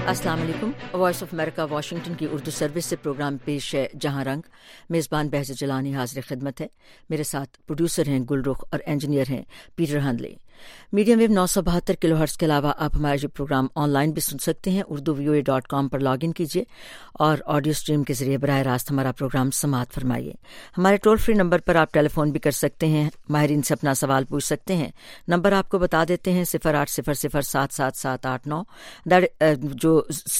अस्सलाम वालेकुम। Voice of America Washington की उर्दू सर्विस से प्रोग्राम पेश है जहां रंग। मेज़बान बहज़त जलानी हाज़िर खिदमत है। मेरे साथ प्रोड्यूसर हैं गुलरुख और इंजीनियर हैं Peter Handley. Medium wave 972 kilohertz के अलावा आप हमारा ये प्रोग्राम ऑनलाइन भी सुन सकते हैं। urduvoa.com पर लॉगिन कीजिए और ऑडियो स्ट्रीम के जरिए बराह रास्त हमारा प्रोग्राम समाअत फरमाइए। हमारे टोल फ्री नंबर पर आप टेलीफोन भी कर सकते हैं, माहिरीन से अपना सवाल पूछ सकते हैं। नंबर आपको बता देते हैं 0800-777-889 जो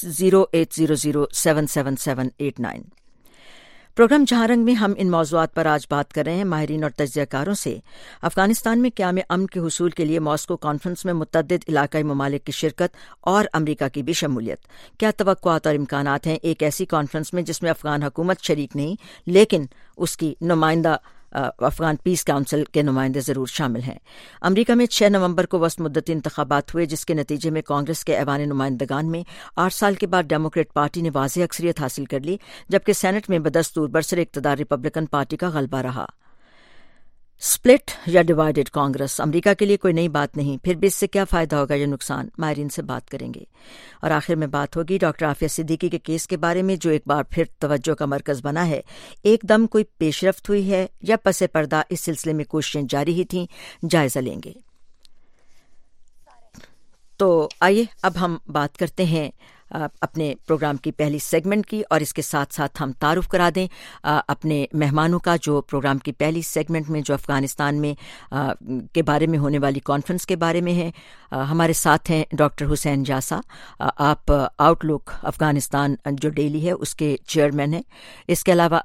0800-777-89। प्रोग्राम जहां रंग में हम इन मौज़ूआत पर आज बात कर रहे हैं माहिरीन और तज्ज़ियाकारों से। अफगानिस्तान में क़याम अमन के हुसूल के लिए मॉस्को कॉन्फ्रेंस में मुतअद्दिद इलाकाई ममालिक की शिरकत और अमरीका की भी शमूलियत। क्या तवक्कुआत और इम्कानात हैं एक ऐसी कॉन्फ्रेंस में जिसमें अफगान हुकूमत शरीक नहीं लेकिन उसकी नुमाइंदा अफगान पीस काउंसिल के नुमाइंदे जरूर शामिल हैं। अमरीका में 6 नवंबर को वस्त मुद्दती इंतखाबात हुए जिसके नतीजे में कांग्रेस के ऐवान नुमाइंदगान में 8 साल के बाद डेमोक्रेट पार्टी ने वाज़ेह अक्सरियत हासिल कर ली, जबकि सेनेट में बदस्तूर बरसर इक़्तिदार रिपब्लिकन पार्टी का गलबा रहा। स्प्लिट या डिवाइडेड कांग्रेस अमरीका के लिए कोई नई बात नहीं, फिर भी इससे क्या फ़ायदा होगा या नुकसान, माहिरीन से बात करेंगे। और आखिर में बात होगी डॉक्टर आफिया सिद्दीकी के केस के बारे में जो एक बार फिर तवज्जो का मरकज़ बना है। एकदम कोई पेशरफ्त हुई है या पसे पर्दा इस सिलसिले में कोशिशें जारी ही थीं, जायज़ा लेंगे। तो आइए अब हम बात करते हैं अपने प्रोग्राम की पहली सेगमेंट की और इसके साथ साथ हम तारुफ करा दें अपने मेहमानों का जो प्रोग्राम की पहली सेगमेंट में जो अफ़गानिस्तान में के बारे में होने वाली कॉन्फ्रेंस के बारे में है। हमारे साथ हैं डॉक्टर हुसैन जासा, आप आउटलुक अफ़गानिस्तान जो डेली है उसके चेयरमैन हैं। इसके अलावा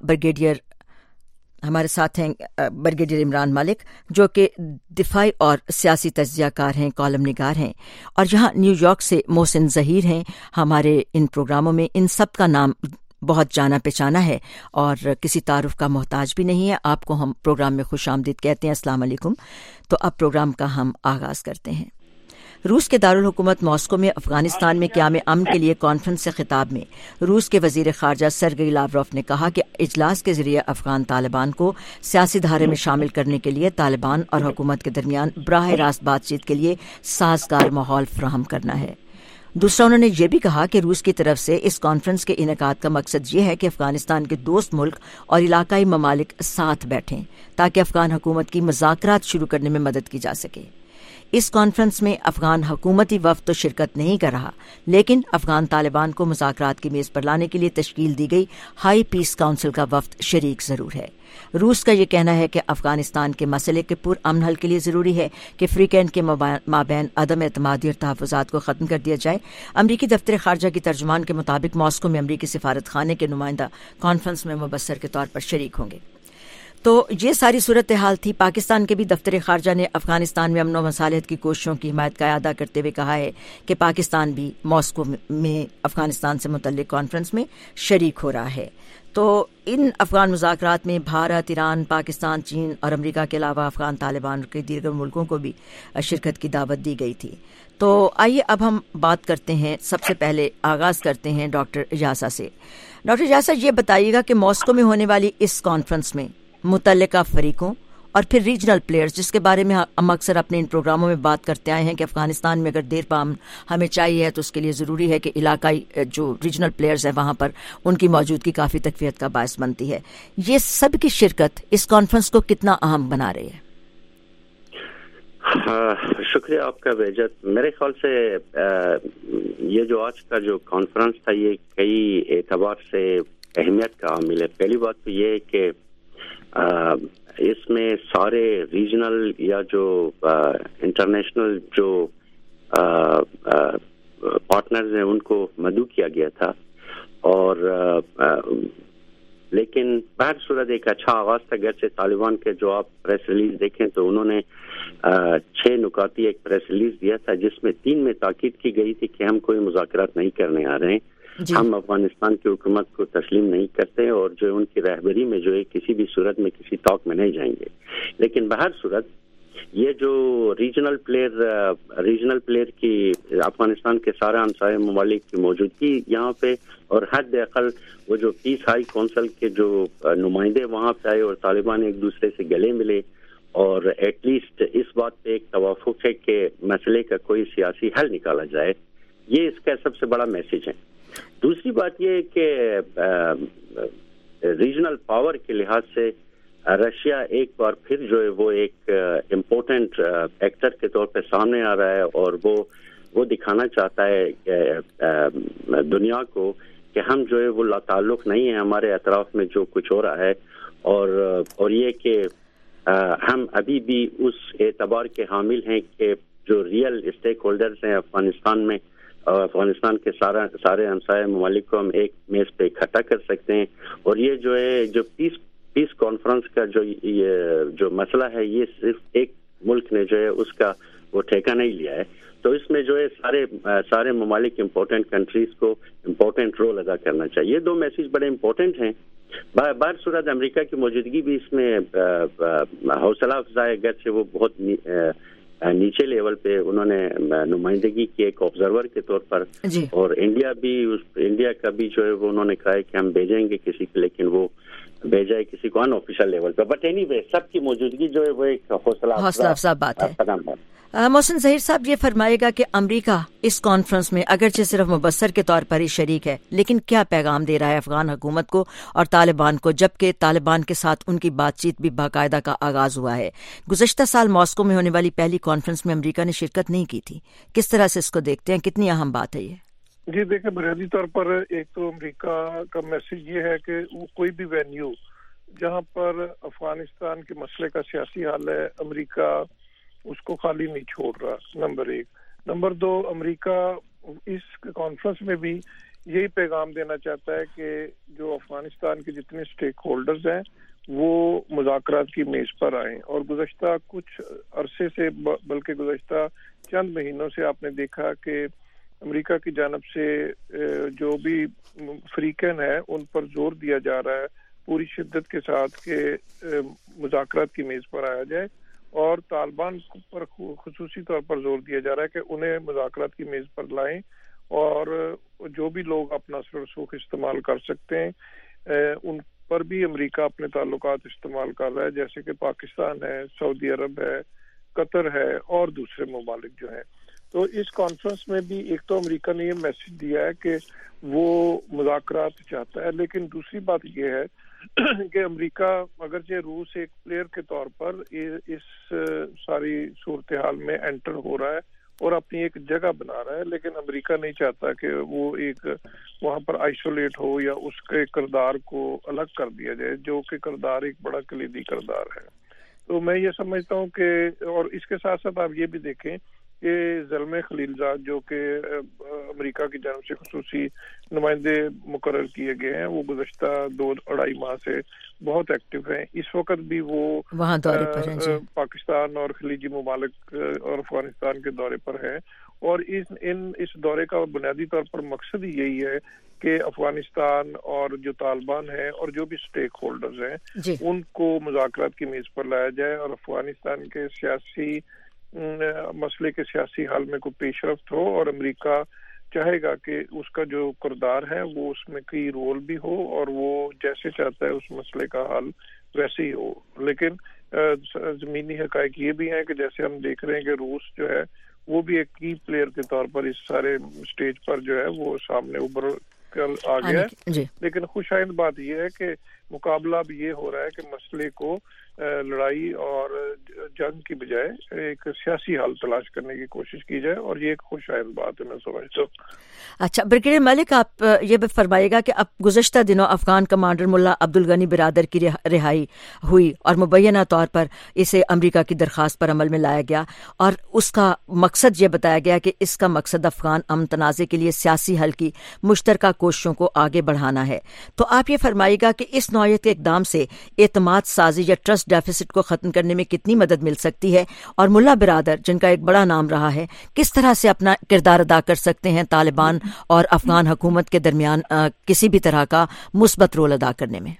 हमारे साथ हैं ब्रिगेडियर इमरान मलिक जो कि दिफाई और सियासी तज्ज़ियाकार हैं, कॉलम निगार हैं। और यहाँ न्यूयॉर्क से मोहसिन ज़हीर हैं हमारे इन प्रोग्रामों में। इन सब का नाम बहुत जाना पहचाना है और किसी तारुफ का मोहताज भी नहीं है। आपको हम प्रोग्राम में खुश आमदीद कहते हैं। अस्सलाम वालेकुम। तो अब प्रोग्राम का हम आगाज़ करते हैं। रूस के दारुल हुकूमत मॉस्को में अफगानिस्तान में क़याम अमन के लिए कॉन्फ्रेंस से खिताब में रूस के वज़ीर ख़ारजा सरगेई लावरोव ने कहा कि इजलास के ज़रिए अफगान तालिबान को सियासी धारे में शामिल करने के लिए तालिबान और हुकूमत के दरमियान बराह रास्त बातचीत के लिए साज़गार माहौल फराहम करना है। दूसरा, उन्होंने ये भी कहा कि रूस की तरफ से इस कॉन्फ्रेंस के इनेकाद का मकसद ये है कि अफगानिस्तान के दोस्त मुल्क और इलाकाई ममालिक साथ बैठें ताकि अफगान हुकूमत की मुज़ाकरात शुरू करने में मदद की जा सके। इस कॉन्फ्रेंस में अफगान हुकूमती वफ़द तो शिरकत नहीं कर रहा, लेकिन अफगान तालिबान को मुज़ाकरात की मेज़ पर लाने के लिए तश्कील दी गई हाई पीस काउंसिल का वफ़द शरीक ज़रूर है। रूस का ये कहना है कि अफगानिस्तान के मसले के पुरअमन हल के लिए ज़रूरी है कि फ्रीकैन के माबैन अदम एतमादी और तहफ़्फ़ुज़ात को ख़त्म कर दिया जाए। अमरीकी दफ्तर ख़ारजा की तर्जुमान के मुताबिक मॉस्को में अमरीकी सिफारत खाने के नुमाइंदा कॉन्फ्रेंस में मुबस्सर के तौर पर शरीक होंगे। तो ये सारी सूरत हाल थी। पाकिस्तान के भी दफ्तर ख़ारजा ने अफगानिस्तान में अमन व मसालहत की कोशिशों की हिमायत का अदा करते हुए कहा है कि पाकिस्तान भी मॉस्को में अफगानिस्तान से मुतल्लिक कॉन्फ्रेंस में शरीक हो रहा है। तो इन अफगान मुज़ाकरात में भारत, ईरान, पाकिस्तान, चीन और अमरीका के अलावा अफगान तालिबान के दीगर मुल्कों को भी शिरकत की दावत दी गई थी। तो आइए अब हम बात करते हैं, सबसे पहले आगाज़ करते हैं डॉक्टर जासा से। डॉक्टर जासा, ये बताइएगा कि मॉस्को में होने वाली इस कॉन्फ्रेंस में मुतल्लिका फरीकों और फिर रीजनल प्लेयर्स, जिसके बारे में हम अक्सर अपने इन प्रोग्रामों में बात करते आए हैं कि अफगानिस्तान में अगर देर पाम हमें चाहिए है तो उसके लिए ज़रूरी है कि इलाकाई जो रीजनल प्लेयर्स हैं वहाँ पर उनकी मौजूदगी काफ़ी तकवीत का बायस बनती है। ये सब की शिरकत इस कॉन्फ्रेंस को कितना अहम बना रही है? शुक्रिया आपका बेजत। मेरे ख्याल से ये जो आज का जो कॉन्फ्रेंस था ये कई एतबार से अहमियत का हामिल है। पहली बात तो ये है कि इसमें सारे रीजनल या जो इंटरनेशनल जो पार्टनर्स हैं उनको मदऊ किया गया था और लेकिन बहर सूरत एक अच्छा आगाज था। घर से तालिबान के जो आप प्रेस रिलीज देखें तो उन्होंने 6 नुकाती एक प्रेस रिलीज दिया था जिसमें 3 में ताकीद की गई थी कि हम कोई मुज़ाकरात नहीं करने आ रहे हैं, हम अफगानिस्तान की हुकूमत को तस्लीम नहीं करते और जो उनकी रहबरी में जो है किसी भी सूरत में किसी तौक में नहीं जाएंगे। लेकिन बहर सूरत ये जो रीजनल प्लेयर की अफगानिस्तान के सारे हमसाये ममालिक की मौजूदगी यहाँ पे और हद अकल वो जो पीस हाई काउंसिल के जो नुमाइंदे वहाँ पे आए और तालिबान एक दूसरे से गले मिले और एटलीस्ट इस बात पे एक तवाफुक है कि मसले का कोई सियासी हल निकाला जाए یہ اس کا سب سے بڑا میسج ہے. دوسری بات یہ ہے کہ ریجنل پاور کے لحاظ سے رشیا ایک بار پھر جو ہے وہ ایک امپورٹنٹ ایکٹر کے طور پہ سامنے آ رہا ہے, اور وہ دکھانا چاہتا ہے دنیا کو کہ ہم جو ہے وہ لا تعلق نہیں ہیں ہمارے اطراف میں جو کچھ ہو رہا ہے, اور یہ کہ ہم ابھی بھی اس اعتبار کے حامل ہیں کہ جو ریئل اسٹیک ہولڈرز ہیں افغانستان میں, افغانستان کے سارے ہمسائے ممالک کو ہم ایک میز پہ اکٹھا کر سکتے ہیں. اور یہ جو ہے جو پیس کانفرنس کا جو مسئلہ ہے, یہ صرف ایک ملک نے جو ہے اس کا وہ ٹھیکہ نہیں لیا ہے. تو اس میں جو ہے سارے ممالک امپورٹنٹ کنٹریز کو امپورٹنٹ رول ادا کرنا چاہیے. یہ دو میسج بڑے امپورٹنٹ ہیں. بہر صورت امریکہ کی موجودگی بھی اس میں حوصلہ افزا ہے, اگرچہ وہ بہت نیچے لیول پہ انہوں نے نمائندگی کی ایک آبزرور کے طور پر, اور انڈیا کا بھی جو ہے وہ انہوں نے کہا ہے کہ ہم بھیجیں گے کسی کو, لیکن وہ بھیجا ہے کسی کو ان آفیشیل لیول پہ. بٹ اینی وے سب کی موجودگی جو ہے وہ ایک حوصلہ افزا بات ہے. محسن ظہیر صاحب, یہ فرمائے گا کہ امریکہ اس کانفرنس میں اگرچہ صرف مبصر کے طور پر ہی شریک ہے, لیکن کیا پیغام دے رہا ہے افغان حکومت کو اور طالبان کو, جبکہ طالبان کے ساتھ ان کی بات چیت بھی باقاعدہ کا آغاز ہوا ہے. گزشتہ سال ماسکو میں ہونے والی پہلی کانفرنس میں امریکہ نے شرکت نہیں کی تھی. کس طرح سے اس کو دیکھتے ہیں, کتنی اہم بات ہے یہ؟ جی دیکھیں, بنیادی طور پر ایک تو امریکہ کا میسج یہ ہے کہ وہ کوئی بھی وینیو جہاں پر افغانستان کے مسئلے کا سیاسی حل ہے, امریکہ اس کو خالی نہیں چھوڑ رہا, نمبر ایک. نمبر دو, امریکہ اس کانفرنس میں بھی یہی پیغام دینا چاہتا ہے کہ جو افغانستان کے جتنے سٹیک ہولڈرز ہیں وہ مذاکرات کی میز پر آئیں. اور گزشتہ کچھ عرصے سے, بلکہ گزشتہ چند مہینوں سے آپ نے دیکھا کہ امریکہ کی جانب سے جو بھی فریقین ہیں ان پر زور دیا جا رہا ہے پوری شدت کے ساتھ کہ مذاکرات کی میز پر آیا جائے, اور طالبان پر خصوصی طور پر زور دیا جا رہا ہے کہ انہیں مذاکرات کی میز پر لائیں, اور جو بھی لوگ اپنا اثر و رسوخ استعمال کر سکتے ہیں ان پر بھی امریکہ اپنے تعلقات استعمال کر رہا ہے, جیسے کہ پاکستان ہے, سعودی عرب ہے, قطر ہے اور دوسرے ممالک جو ہیں. تو اس کانفرنس میں بھی ایک تو امریکہ نے یہ میسج دیا ہے کہ وہ مذاکرات چاہتا ہے, لیکن دوسری بات یہ ہے کہ امریکہ اگرچہ روس ایک پلیئر کے طور پر اس ساری صورتحال میں انٹر ہو رہا ہے اور اپنی ایک جگہ بنا رہا ہے, لیکن امریکہ نہیں چاہتا کہ وہ ایک وہاں پر آئسولیٹ ہو یا اس کے کردار کو الگ کر دیا جائے, جو کہ کردار ایک بڑا کلیدی کردار ہے. تو میں یہ سمجھتا ہوں کہ, اور اس کے ساتھ ساتھ آپ یہ بھی دیکھیں کہ زلمے خلیلزاد جو کہ امریکہ کی جانب سے خصوصی نمائندے مقرر کیے گئے ہیں, وہ گزشتہ 2-2.5 ماہ سے بہت ایکٹیو ہیں. اس وقت بھی وہ وہاں دورے پر ہیں, پاکستان اور خلیجی ممالک اور افغانستان کے دورے پر ہیں, اور اس دورے کا بنیادی طور پر مقصد ہی یہی ہے کہ افغانستان اور جو طالبان ہیں اور جو بھی سٹیک ہولڈرز ہیں ان کو مذاکرات کی میز پر لایا جائے, اور افغانستان کے سیاسی مسئلے کے سیاسی حل میں کوئی پیش رفت ہو, اور امریکہ چاہے گا کہ اس کا جو کردار ہے وہ اس میں کی رول بھی ہو, اور وہ جیسے چاہتا ہے اس مسئلے کا حل ویسے ہی ہو. لیکن زمینی حقائق یہ بھی ہیں کہ جیسے ہم دیکھ رہے ہیں کہ روس جو ہے وہ بھی ایک کی پلیئر کے طور پر اس سارے سٹیج پر جو ہے وہ سامنے ابھر کر آ گیا ہے. لیکن خوش آئند بات یہ ہے کہ مقابلہ اب یہ ہو رہا ہے کہ مسئلے کو لڑائی اور جنگ کی بجائے ایک سیاسی حل تلاش کرنے کی کوشش کی جائے, اور یہ ایک خوش آئند بات ہے میں سمجھتا ہوں. اچھا بریگیڈیئر ملک, آپ یہ بھی فرمائیے گا کہ اب گزشتہ دنوں افغان کمانڈر ملا عبدالغنی برادر کی رہائی ہوئی, اور مبینہ طور پر اسے امریکہ کی درخواست پر عمل میں لایا گیا, اور اس کا مقصد یہ بتایا گیا کہ اس کا مقصد افغان امن تنازع کے لیے سیاسی حل کی مشترکہ کوششوں کو آگے بڑھانا ہے. تو آپ یہ فرمائیے گا کہ اس نوعیت کے اقدام سے اعتماد سازی یا ٹرسٹ ڈیفیسٹ کو ختم کرنے میں کتنی مدد مل سکتی ہے, اور ملا برادر جن کا ایک بڑا نام رہا ہے کس طرح سے اپنا کردار ادا کر سکتے ہیں طالبان اور افغان حکومت کے درمیان کسی بھی طرح کا مثبت رول ادا کرنے میں؟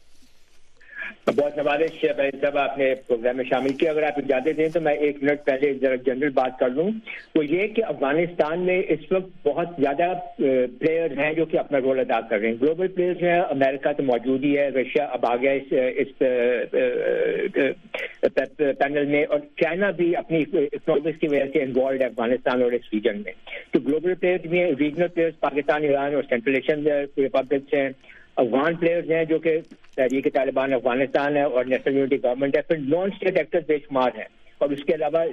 بہت نوازش صاحب آپ نے پروگرام میں شامل کیا. اگر آپ اجازت دیں تو میں 1 منٹ پہلے جنرل بات کر لوں. تو یہ کہ افغانستان میں اس وقت بہت زیادہ پلیئر ہیں جو کہ اپنا رول ادا کر رہے ہیں. گلوبل پلیئرز ہیں, امریکہ تو موجود ہی ہے, رشیا اب آ گیا اس پینل میں, اور چائنا بھی اپنی اکنامکس کی وجہ سے انوالوڈ ہے افغانستان اور اس ریجن میں. تو گلوبل پلیئرز میں ریجنل پلیئرز پاکستان, ایران اور سینٹرل ایشین ریپبلکس ہیں, افغان پلیئرز ہیں جو کہ تحریک طالبان افغانستان ہے اور نیشنل یونٹی گورنمنٹ ہے, پھر نان اسٹیٹ ایکٹرز بے شمار ہیں, اور اس کے علاوہ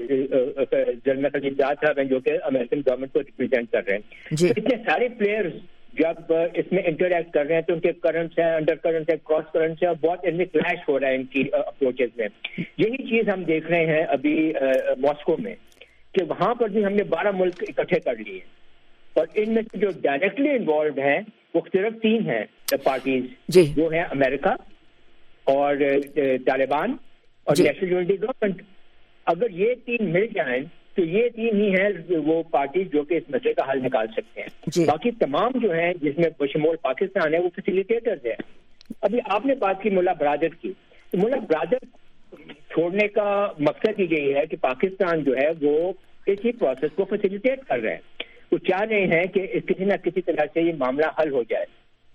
جنرل خلیفزاد صاحب ہیں جو کہ امریکن گورنمنٹ کو ریپرزینٹ کر رہے ہیں. تو اتنے سارے پلیئرز جب اس میں انٹریکٹ کر رہے ہیں تو ان کے کرنٹس ہیں, انڈر کرنٹس ہیں, کراس کرنٹس ہیں, اور بہت ان میں کلیش ہو رہا ہے ان کی اپروچز میں. یہی چیز ہم دیکھ رہے ہیں ابھی ماسکو میں, کہ وہاں پر بھی ہم نے 12 ملک اکٹھے کر لیے, اور ان میں جو ڈائریکٹلی انوالوڈ ہیں وہ صرف 3 ہیں پارٹیز, جو ہیں امریکہ اور طالبان اور نیشنل یونٹی گورنمنٹ. اگر یہ 3 مل جائیں تو یہ 3 ہی ہیں وہ پارٹیز جو کہ اس مسئلے کا حل نکال سکتے ہیں. باقی تمام جو ہیں جس میں بشمول پاکستان ہے وہ فیسیلیٹیٹرز ہیں. ابھی آپ نے بات کی ملا برادر کی, ملا برادر چھوڑنے کا مقصد ہی یہی ہے کہ پاکستان جو ہے وہ اسی پروسیس کو فیسیلیٹیٹ کر رہے ہیں. وہ چاہ رہے ہیں کہ کسی نہ کسی طرح سے یہ معاملہ حل ہو جائے.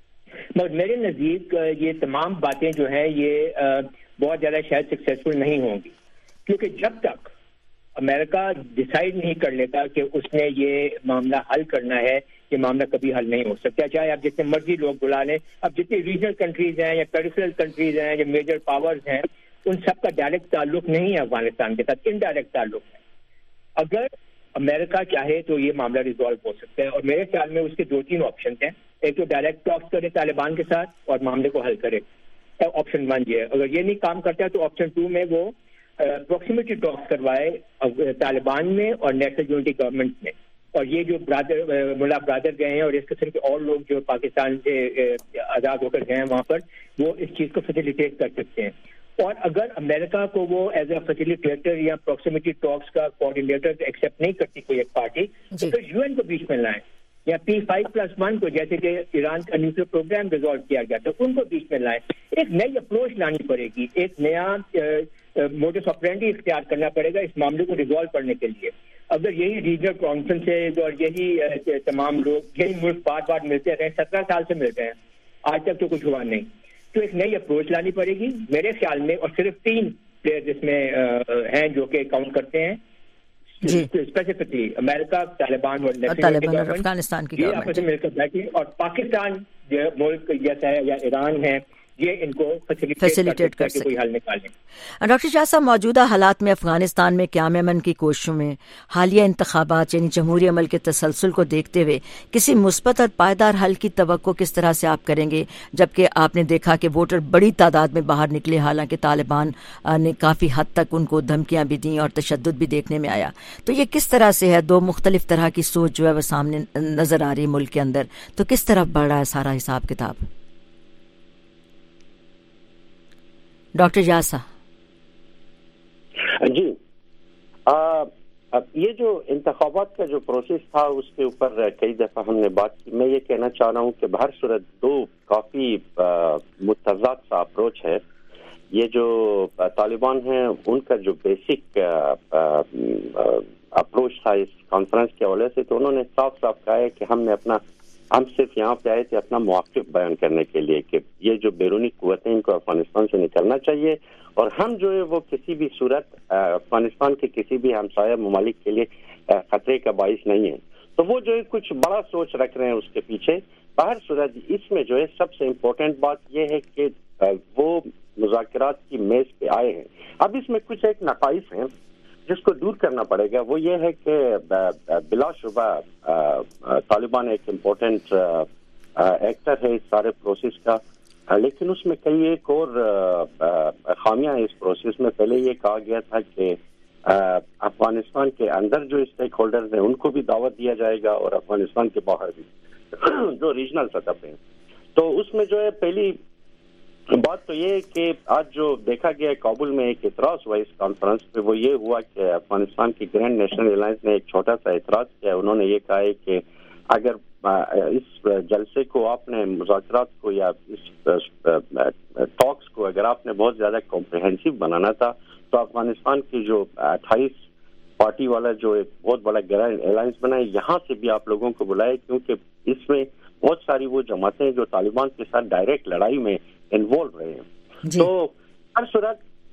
مگر میرے نزدیک یہ تمام باتیں جو ہیں یہ بہت زیادہ شاید سکسیسفل نہیں ہوں گی, کیونکہ جب تک امریکہ ڈیسائیڈ نہیں کر لیتا کہ اس نے یہ معاملہ حل کرنا ہے, یہ معاملہ کبھی حل نہیں ہو سکتا. چاہے آپ جتنے مرضی لوگ بلا لیں, اب جتنی ریجنل کنٹریز ہیں یا پیریفرل کنٹریز ہیں یا میجر پاورز ہیں, ان سب کا ڈائریکٹ تعلق نہیں ہے افغانستان کے ساتھ, انڈائریکٹ تعلق ہے. اگر امریکہ چاہے تو یہ معاملہ ریزالو ہو سکتا ہے, اور میرے خیال میں اس کے 2-3 آپشن ہیں. ایک تو ڈائریکٹ ٹاکس کرے طالبان کے ساتھ اور معاملے کو حل کرے, آپشن 1 یہ ہے. اگر یہ نہیں کام کرتا ہے تو آپشن 2 میں وہ پروکسیمیٹی ٹاکس کروائے طالبان میں اور نیشنل یونٹی گورنمنٹ میں. اور یہ جو ملا برادر گئے ہیں اور اس قسم کے اور لوگ جو پاکستان سے آزاد ہو کر گئے ہیں وہاں پر, وہ اس چیز کو فیسیلیٹیٹ کر سکتے ہیں. اور اگر امریکہ کو وہ ایز اے فیسیلیٹیٹر یا پروکسیمیٹی ٹاکس کا کوآرڈینیٹر ایکسیپٹ نہیں کرتی کوئی ایک پارٹی, تو پھر UN کو بیچ میں لائیں, یا P5+1 کو, جیسے کہ ایران کا نیوکلیئر پروگرام ریزالو کیا گیا تو ان کو بیچ میں لائیں. ایک نئی اپروچ لانی پڑے گی, ایک نیا موڈس آپرینڈی اختیار کرنا پڑے گا اس معاملے کو ریزالو کرنے کے لیے. اگر یہی ریجنل کانفرنسز اور یہی تمام لوگ, یہی ملک بار بار ملتے رہے, 17 سال سے ملتے ہیں, آج تک تو کچھ ہوا نہیں, تو ایک نئی اپروچ لانی پڑے گی میرے خیال میں. اور صرف 3 پلیئر اس میں ہیں جو کہ کاؤنٹ کرتے ہیں اسپیسیفکلی, امریکہ, طالبان اور افغانستان کی یہ آپس میں مل کر بیٹھے, اور پاکستان جو ملک جیسا ہے یا ایران ہے یہ ان کو فیسیلیٹیٹ کر سکے, کوئی حل نکالیں. ڈاکٹر شاہ صاحب, موجودہ حالات میں افغانستان میں قیام امن کی کوششوں میں حالیہ انتخابات یعنی جمہوری عمل کے تسلسل کو دیکھتے ہوئے کسی مثبت اور پائیدار حل کی توقع کس طرح سے آپ کریں گے, جبکہ آپ نے دیکھا کہ ووٹر بڑی تعداد میں باہر نکلے, حالانکہ طالبان نے کافی حد تک ان کو دھمکیاں بھی دیں اور تشدد بھی دیکھنے میں آیا. تو یہ کس طرح سے ہے, 2 مختلف طرح کی سوچ جو ہے وہ سامنے نظر آ رہی ہے ملک کے اندر, تو کس طرح بڑھ رہا ہے سارا حساب کتاب؟ ڈاکٹر یاسا جی, یہ جو انتخابات کا جو پروسیس تھا اس کے اوپر کئی دفعہ ہم نے بات کی. میں یہ کہنا چاہ رہا ہوں کہ بہر صورت 2 کافی متضاد سا اپروچ ہے. یہ جو طالبان ہیں ان کا جو بیسک اپروچ تھا اس کانفرنس کے حوالے سے, تو انہوں نے صاف صاف کہا ہے کہ ہم صرف یہاں پہ آئے تھے اپنا موقف بیان کرنے کے لیے کہ یہ جو بیرونی قوتیں ان کو افغانستان سے نکلنا چاہیے, اور ہم جو ہے وہ کسی بھی صورت افغانستان کے کسی بھی ہمسایہ ممالک کے لیے خطرے کا باعث نہیں ہے. تو وہ جو ہے کچھ بڑا سوچ رکھ رہے ہیں اس کے پیچھے. بہر صورت اس میں جو ہے سب سے امپورٹنٹ بات یہ ہے کہ وہ مذاکرات کی میز پہ آئے ہیں. اب اس میں کچھ ایک نقائص ہیں جس کو دور کرنا پڑے گا. وہ یہ ہے کہ بلا شبہ طالبان ایک امپورٹنٹ ایکٹر ہے اس سارے پروسیس کا, لیکن اس میں کئی ایک اور خامیاں ہیں اس پروسیس میں. پہلے یہ کہا گیا تھا کہ افغانستان کے اندر جو اسٹیک ہولڈرز ہیں ان کو بھی دعوت دیا جائے گا, اور افغانستان کے باہر بھی جو ریجنل سطح پہ ہیں. تو اس میں جو ہے پہلی بات تو یہ ہے کہ آج جو دیکھا گیا کابل میں ایک اعتراض ہوا اس کانفرنس پہ, وہ یہ ہوا کہ افغانستان کی گرینڈ نیشنل الائنس نے ایک چھوٹا سا اعتراض کیا. انہوں نے یہ کہا ہے کہ اگر اس جلسے کو آپ نے مذاکرات کو یا اس ٹاکس کو اگر آپ نے بہت زیادہ کمپریہنسو بنانا تھا تو افغانستان کی جو 28 پارٹی والا جو ایک بہت بڑا گرینڈ الائنس بنا ہے یہاں سے بھی آپ لوگوں کو بلائے, کیونکہ اس میں بہت ساری وہ جماعتیں جو طالبان کے ساتھ ڈائریکٹ لڑائی میں انوالو رہے ہیں. تو ہر صورت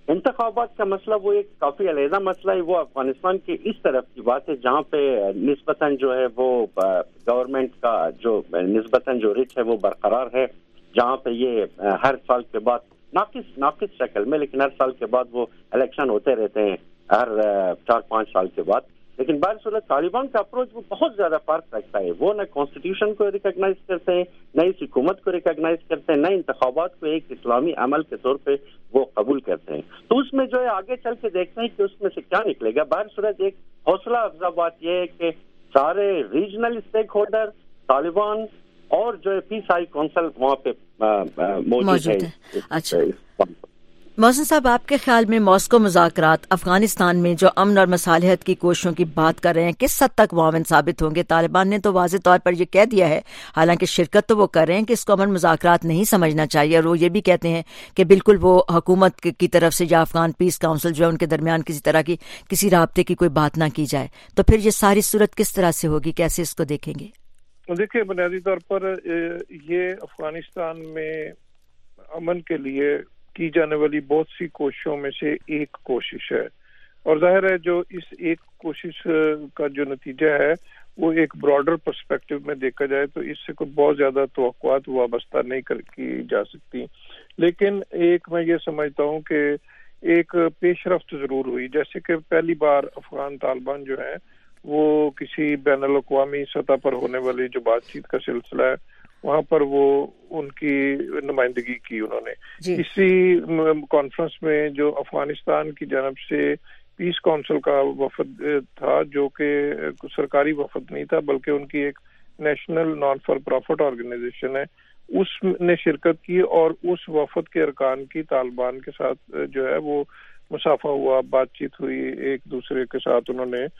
انتخابات کا مسئلہ وہ ایک کافی علیحدہ مسئلہ ہے. وہ افغانستان کی اس طرف کی بات ہے جہاں پہ نسبتاً جو ہے وہ گورنمنٹ کا جو نسبتاً جو رچ ہے وہ برقرار ہے, جہاں پہ یہ ہر سال کے بعد ناقص شکل میں لیکن ہر سال کے بعد وہ الیکشن ہوتے رہتے ہیں ہر 4-5 سال کے بعد. لیکن بہرصورت طالبان کا اپروچ وہ بہت زیادہ فرق رکھتا ہے. وہ نہ کانسٹیٹیوشن کو ریکگنائز کرتے ہیں, نہ اس حکومت کو ریکگنائز کرتے ہیں, نہ انتخابات کو ایک اسلامی عمل کے طور پہ وہ قبول کرتے ہیں. تو اس میں جو ہے آگے چل کے دیکھتے ہیں کہ اس میں سے کیا نکلے گا. بہرصورت ایک حوصلہ افزا بات یہ ہے کہ سارے ریجنل اسٹیک ہولڈر, طالبان اور جو ہے پیس ہائی کونسل وہاں پہ موجود ہے. اچھا محسن صاحب, آپ کے خیال میں ماسکو مذاکرات افغانستان میں جو امن اور مصالحت کی کوششوں کی بات کر رہے ہیں کس حد تک معاون ثابت ہوں گے؟ طالبان نے تو واضح طور پر یہ کہہ دیا ہے, حالانکہ شرکت تو وہ کر رہے ہیں, کہ اس کو امن مذاکرات نہیں سمجھنا چاہیے, اور وہ یہ بھی کہتے ہیں کہ بالکل وہ حکومت کی طرف سے یا افغان پیس کاؤنسل جو ہے ان کے درمیان کسی طرح کی کسی رابطے کی کوئی بات نہ کی جائے. تو پھر یہ ساری صورت کس طرح سے ہوگی, کیسے اس کو دیکھیں گے؟ دیکھیں, بنیادی طور پر یہ افغانستان میں امن کے لیے کی جانے والی بہت سی کوششوں میں سے ایک کوشش ہے, اور ظاہر ہے جو اس ایک کوشش کا جو نتیجہ ہے وہ ایک براڈر پرسپیکٹو میں دیکھا جائے تو اس سے کوئی بہت زیادہ توقعات وابستہ نہیں کی جا سکتی. لیکن ایک میں یہ سمجھتا ہوں کہ ایک پیش رفت ضرور ہوئی, جیسے کہ پہلی بار افغان طالبان جو ہیں وہ کسی بین الاقوامی سطح پر ہونے والی جو بات چیت کا سلسلہ ہے وہاں پر وہ ان کی نمائندگی کی انہوں نے. اسی کانفرنس میں جو افغانستان کی جانب سے پیس کونسل کا وفد تھا, جو کہ سرکاری وفد نہیں تھا بلکہ ان کی ایک national non for profit organisation ہے, اس نے شرکت کی, اور اس وفد کے ارکان کی طالبان کے ساتھ جو ہے وہ مصافحہ ہوا, بات چیت ہوئی, ایک دوسرے کے ساتھ انہوں نے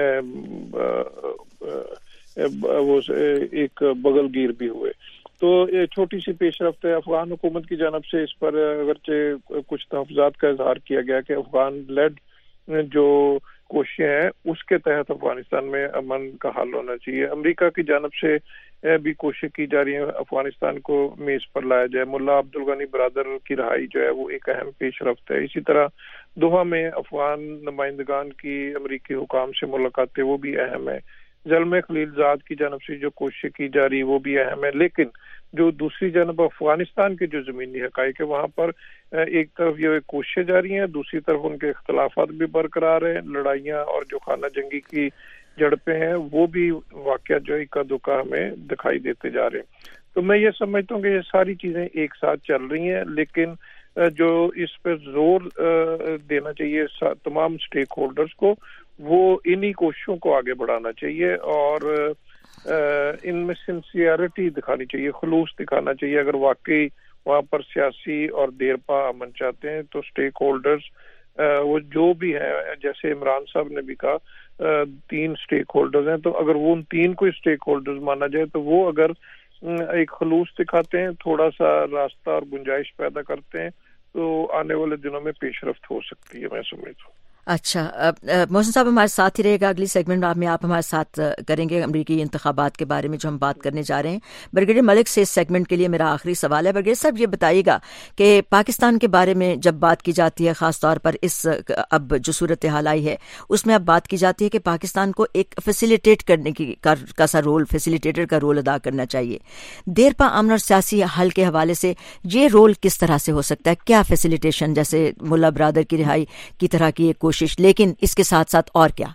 وہ ایک بغل گیر بھی ہوئے. تو یہ چھوٹی سی پیش رفت ہے. افغان حکومت کی جانب سے اس پر اگرچہ کچھ تحفظات کا اظہار کیا گیا کہ افغان لیڈ جو کوششیں ہیں اس کے تحت افغانستان میں امن کا حل ہونا چاہیے. امریکہ کی جانب سے بھی کوششیں کی جا رہی ہیں افغانستان کو میز پر لایا جائے. ملا عبدالغنی برادر کی رہائی جو ہے وہ ایک اہم پیش رفت ہے. اسی طرح دوحہ میں افغان نمائندگان کی امریکی حکام سے ملاقاتیں وہ بھی اہم ہے. زلمے خلیل زاد کی جانب سے جو کوششیں کی جا رہی وہ بھی اہم ہے. لیکن جو دوسری جانب افغانستان کے جو زمینی حقائق ہے وہاں پر ایک طرف یہ کوششیں جاری ہیں, دوسری طرف ان کے اختلافات بھی برقرار ہیں, لڑائیاں اور جو خانہ جنگی کی جھڑپیں ہیں وہ بھی واقعات جو اکا دکا ہمیں دکھائی دیتے جا رہے ہیں. تو میں یہ سمجھتا ہوں کہ یہ ساری چیزیں ایک ساتھ چل رہی ہیں, لیکن جو اس پہ زور دینا چاہیے تمام سٹیک ہولڈرز کو, وہ انہی کوششوں کو آگے بڑھانا چاہیے اور ان میں سنسیئرٹی دکھانی چاہیے, خلوص دکھانا چاہیے. اگر واقعی وہاں پر سیاسی اور دیرپا امن چاہتے ہیں تو سٹیک ہولڈرز وہ جو بھی ہیں, جیسے عمران صاحب نے بھی کہا 3 سٹیک ہولڈرز ہیں, تو اگر وہ ان 3 کو سٹیک ہولڈرز مانا جائے تو وہ اگر ایک خلوص دکھاتے ہیں, تھوڑا سا راستہ اور گنجائش پیدا کرتے ہیں, تو آنے والے دنوں میں پیش رفت ہو سکتی ہے, میں سمجھتا ہوں. اچھا محسن صاحب ہمارے ساتھ ہی رہے گا, اگلی سیگمنٹ میں آپ ہمارے ساتھ کریں گے امریکی انتخابات کے بارے میں جو ہم بات کرنے جا رہے ہیں. برگیڈیئر ملک سے اس سیگمنٹ کے لیے میرا آخری سوال ہے. برگیڈیئر صاحب یہ بتائیے گا کہ پاکستان کے بارے میں جب بات کی جاتی ہے, خاص طور پر اس اب جو صورتحال آئی ہے اس میں اب بات کی جاتی ہے کہ پاکستان کو ایک فیسیلیٹیٹ کرنے کی کا سا رول, فیسیلیٹیٹر کا رول ادا کرنا چاہیے. دیرپا امن اور سیاسی حل کے حوالے سے یہ رول کس طرح سے ہو سکتا ہے؟ کیا فیسیلیٹیشن, جیسے ملا برادر کی رہائی کی طرح کی ایک کوشش, لیکن اس کے ساتھ ساتھ اور کیا؟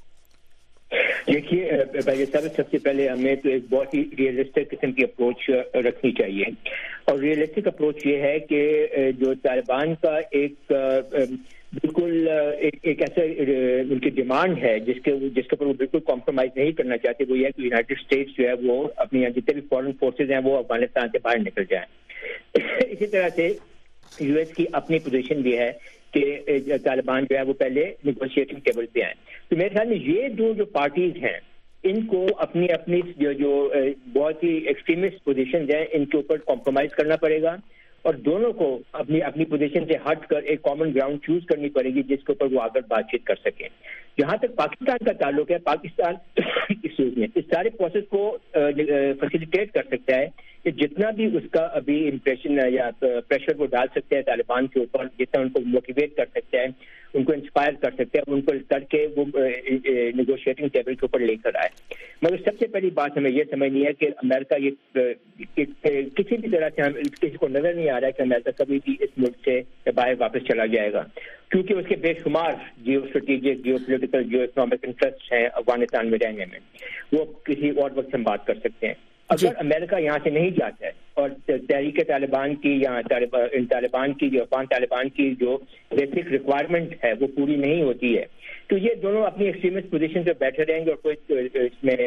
دیکھیے بھائی صاحب, سب سے پہلے ہمیں تو ایک بہت ہی ریئلسٹک قسم کی اپروچ رکھنی چاہیے, اور ریئلسٹک اپروچ یہ ہے کہ جو طالبان کا ایک بالکل ایک ایسا ان کی ڈیمانڈ ہے جس کے اوپر وہ بالکل کمپرومائز نہیں کرنا چاہتے, وہ یہ ہے کہ یونائٹڈ اسٹیٹس جو ہے وہ اپنی جتنے بھی فورن فورسز ہیں وہ افغانستان سے باہر نکل جائیں. اسی طرح سے یو ایس کی اپنی پوزیشن بھی ہے کہ طالبان جو ہے وہ پہلے نیگوشیٹنگ ٹیبل پہ آئیں. تو میرے خیال میں یہ جو پارٹیز ہیں ان کو اپنی جو بہت ہی ایکسٹریمسٹ پوزیشنز ہیں ان کے اوپر کمپرومائز کرنا پڑے گا, اور دونوں کو اپنی اپنی پوزیشن سے ہٹ کر ایک کامن گراؤنڈ چوز کرنی پڑے گی جس کے اوپر وہ آگر بات چیت کر سکیں. جہاں تک پاکستان کا تعلق ہے, پاکستان اس سارے پروسیس کو فیسیلیٹیٹ کر سکتا ہے کہ جتنا بھی اس کا ابھی امپریشن یا پریشر وہ ڈال سکتے ہیں طالبان کے اوپر, جتنا ان کو موٹیویٹ کر سکتا ہے, ان کو انسپائر کر سکتے ہیں, ان کو کر کے وہ نیگوشیٹنگ ٹیبل کے اوپر لے کر آئے. مگر سب سے پہلی بات ہمیں یہ سمجھنی ہے کہ امریکہ یہ کسی بھی طرح سے کسی کو نظر نہیں آ رہا ہے کہ امریکہ کبھی بھی اس ملک سے باہر واپس چلا جائے گا, کیونکہ اس کے بے شمار geostrategic, geopolitical, geoeconomic interest ہیں افغانستان میں رہنے میں. وہ کسی اور وقت ہم بات کر سکتے ہیں. اگر امریکہ یہاں سے نہیں جاتا ہے اور تحریک طالبان کی یا طالبان کی جو افغان طالبان کی جو بیسک ریکوائرمنٹ ہے وہ پوری نہیں ہوتی ہے, تو یہ دونوں اپنی ایکسٹریمسٹ پوزیشن پہ بیٹھے رہیں گے اور کوئی اس میں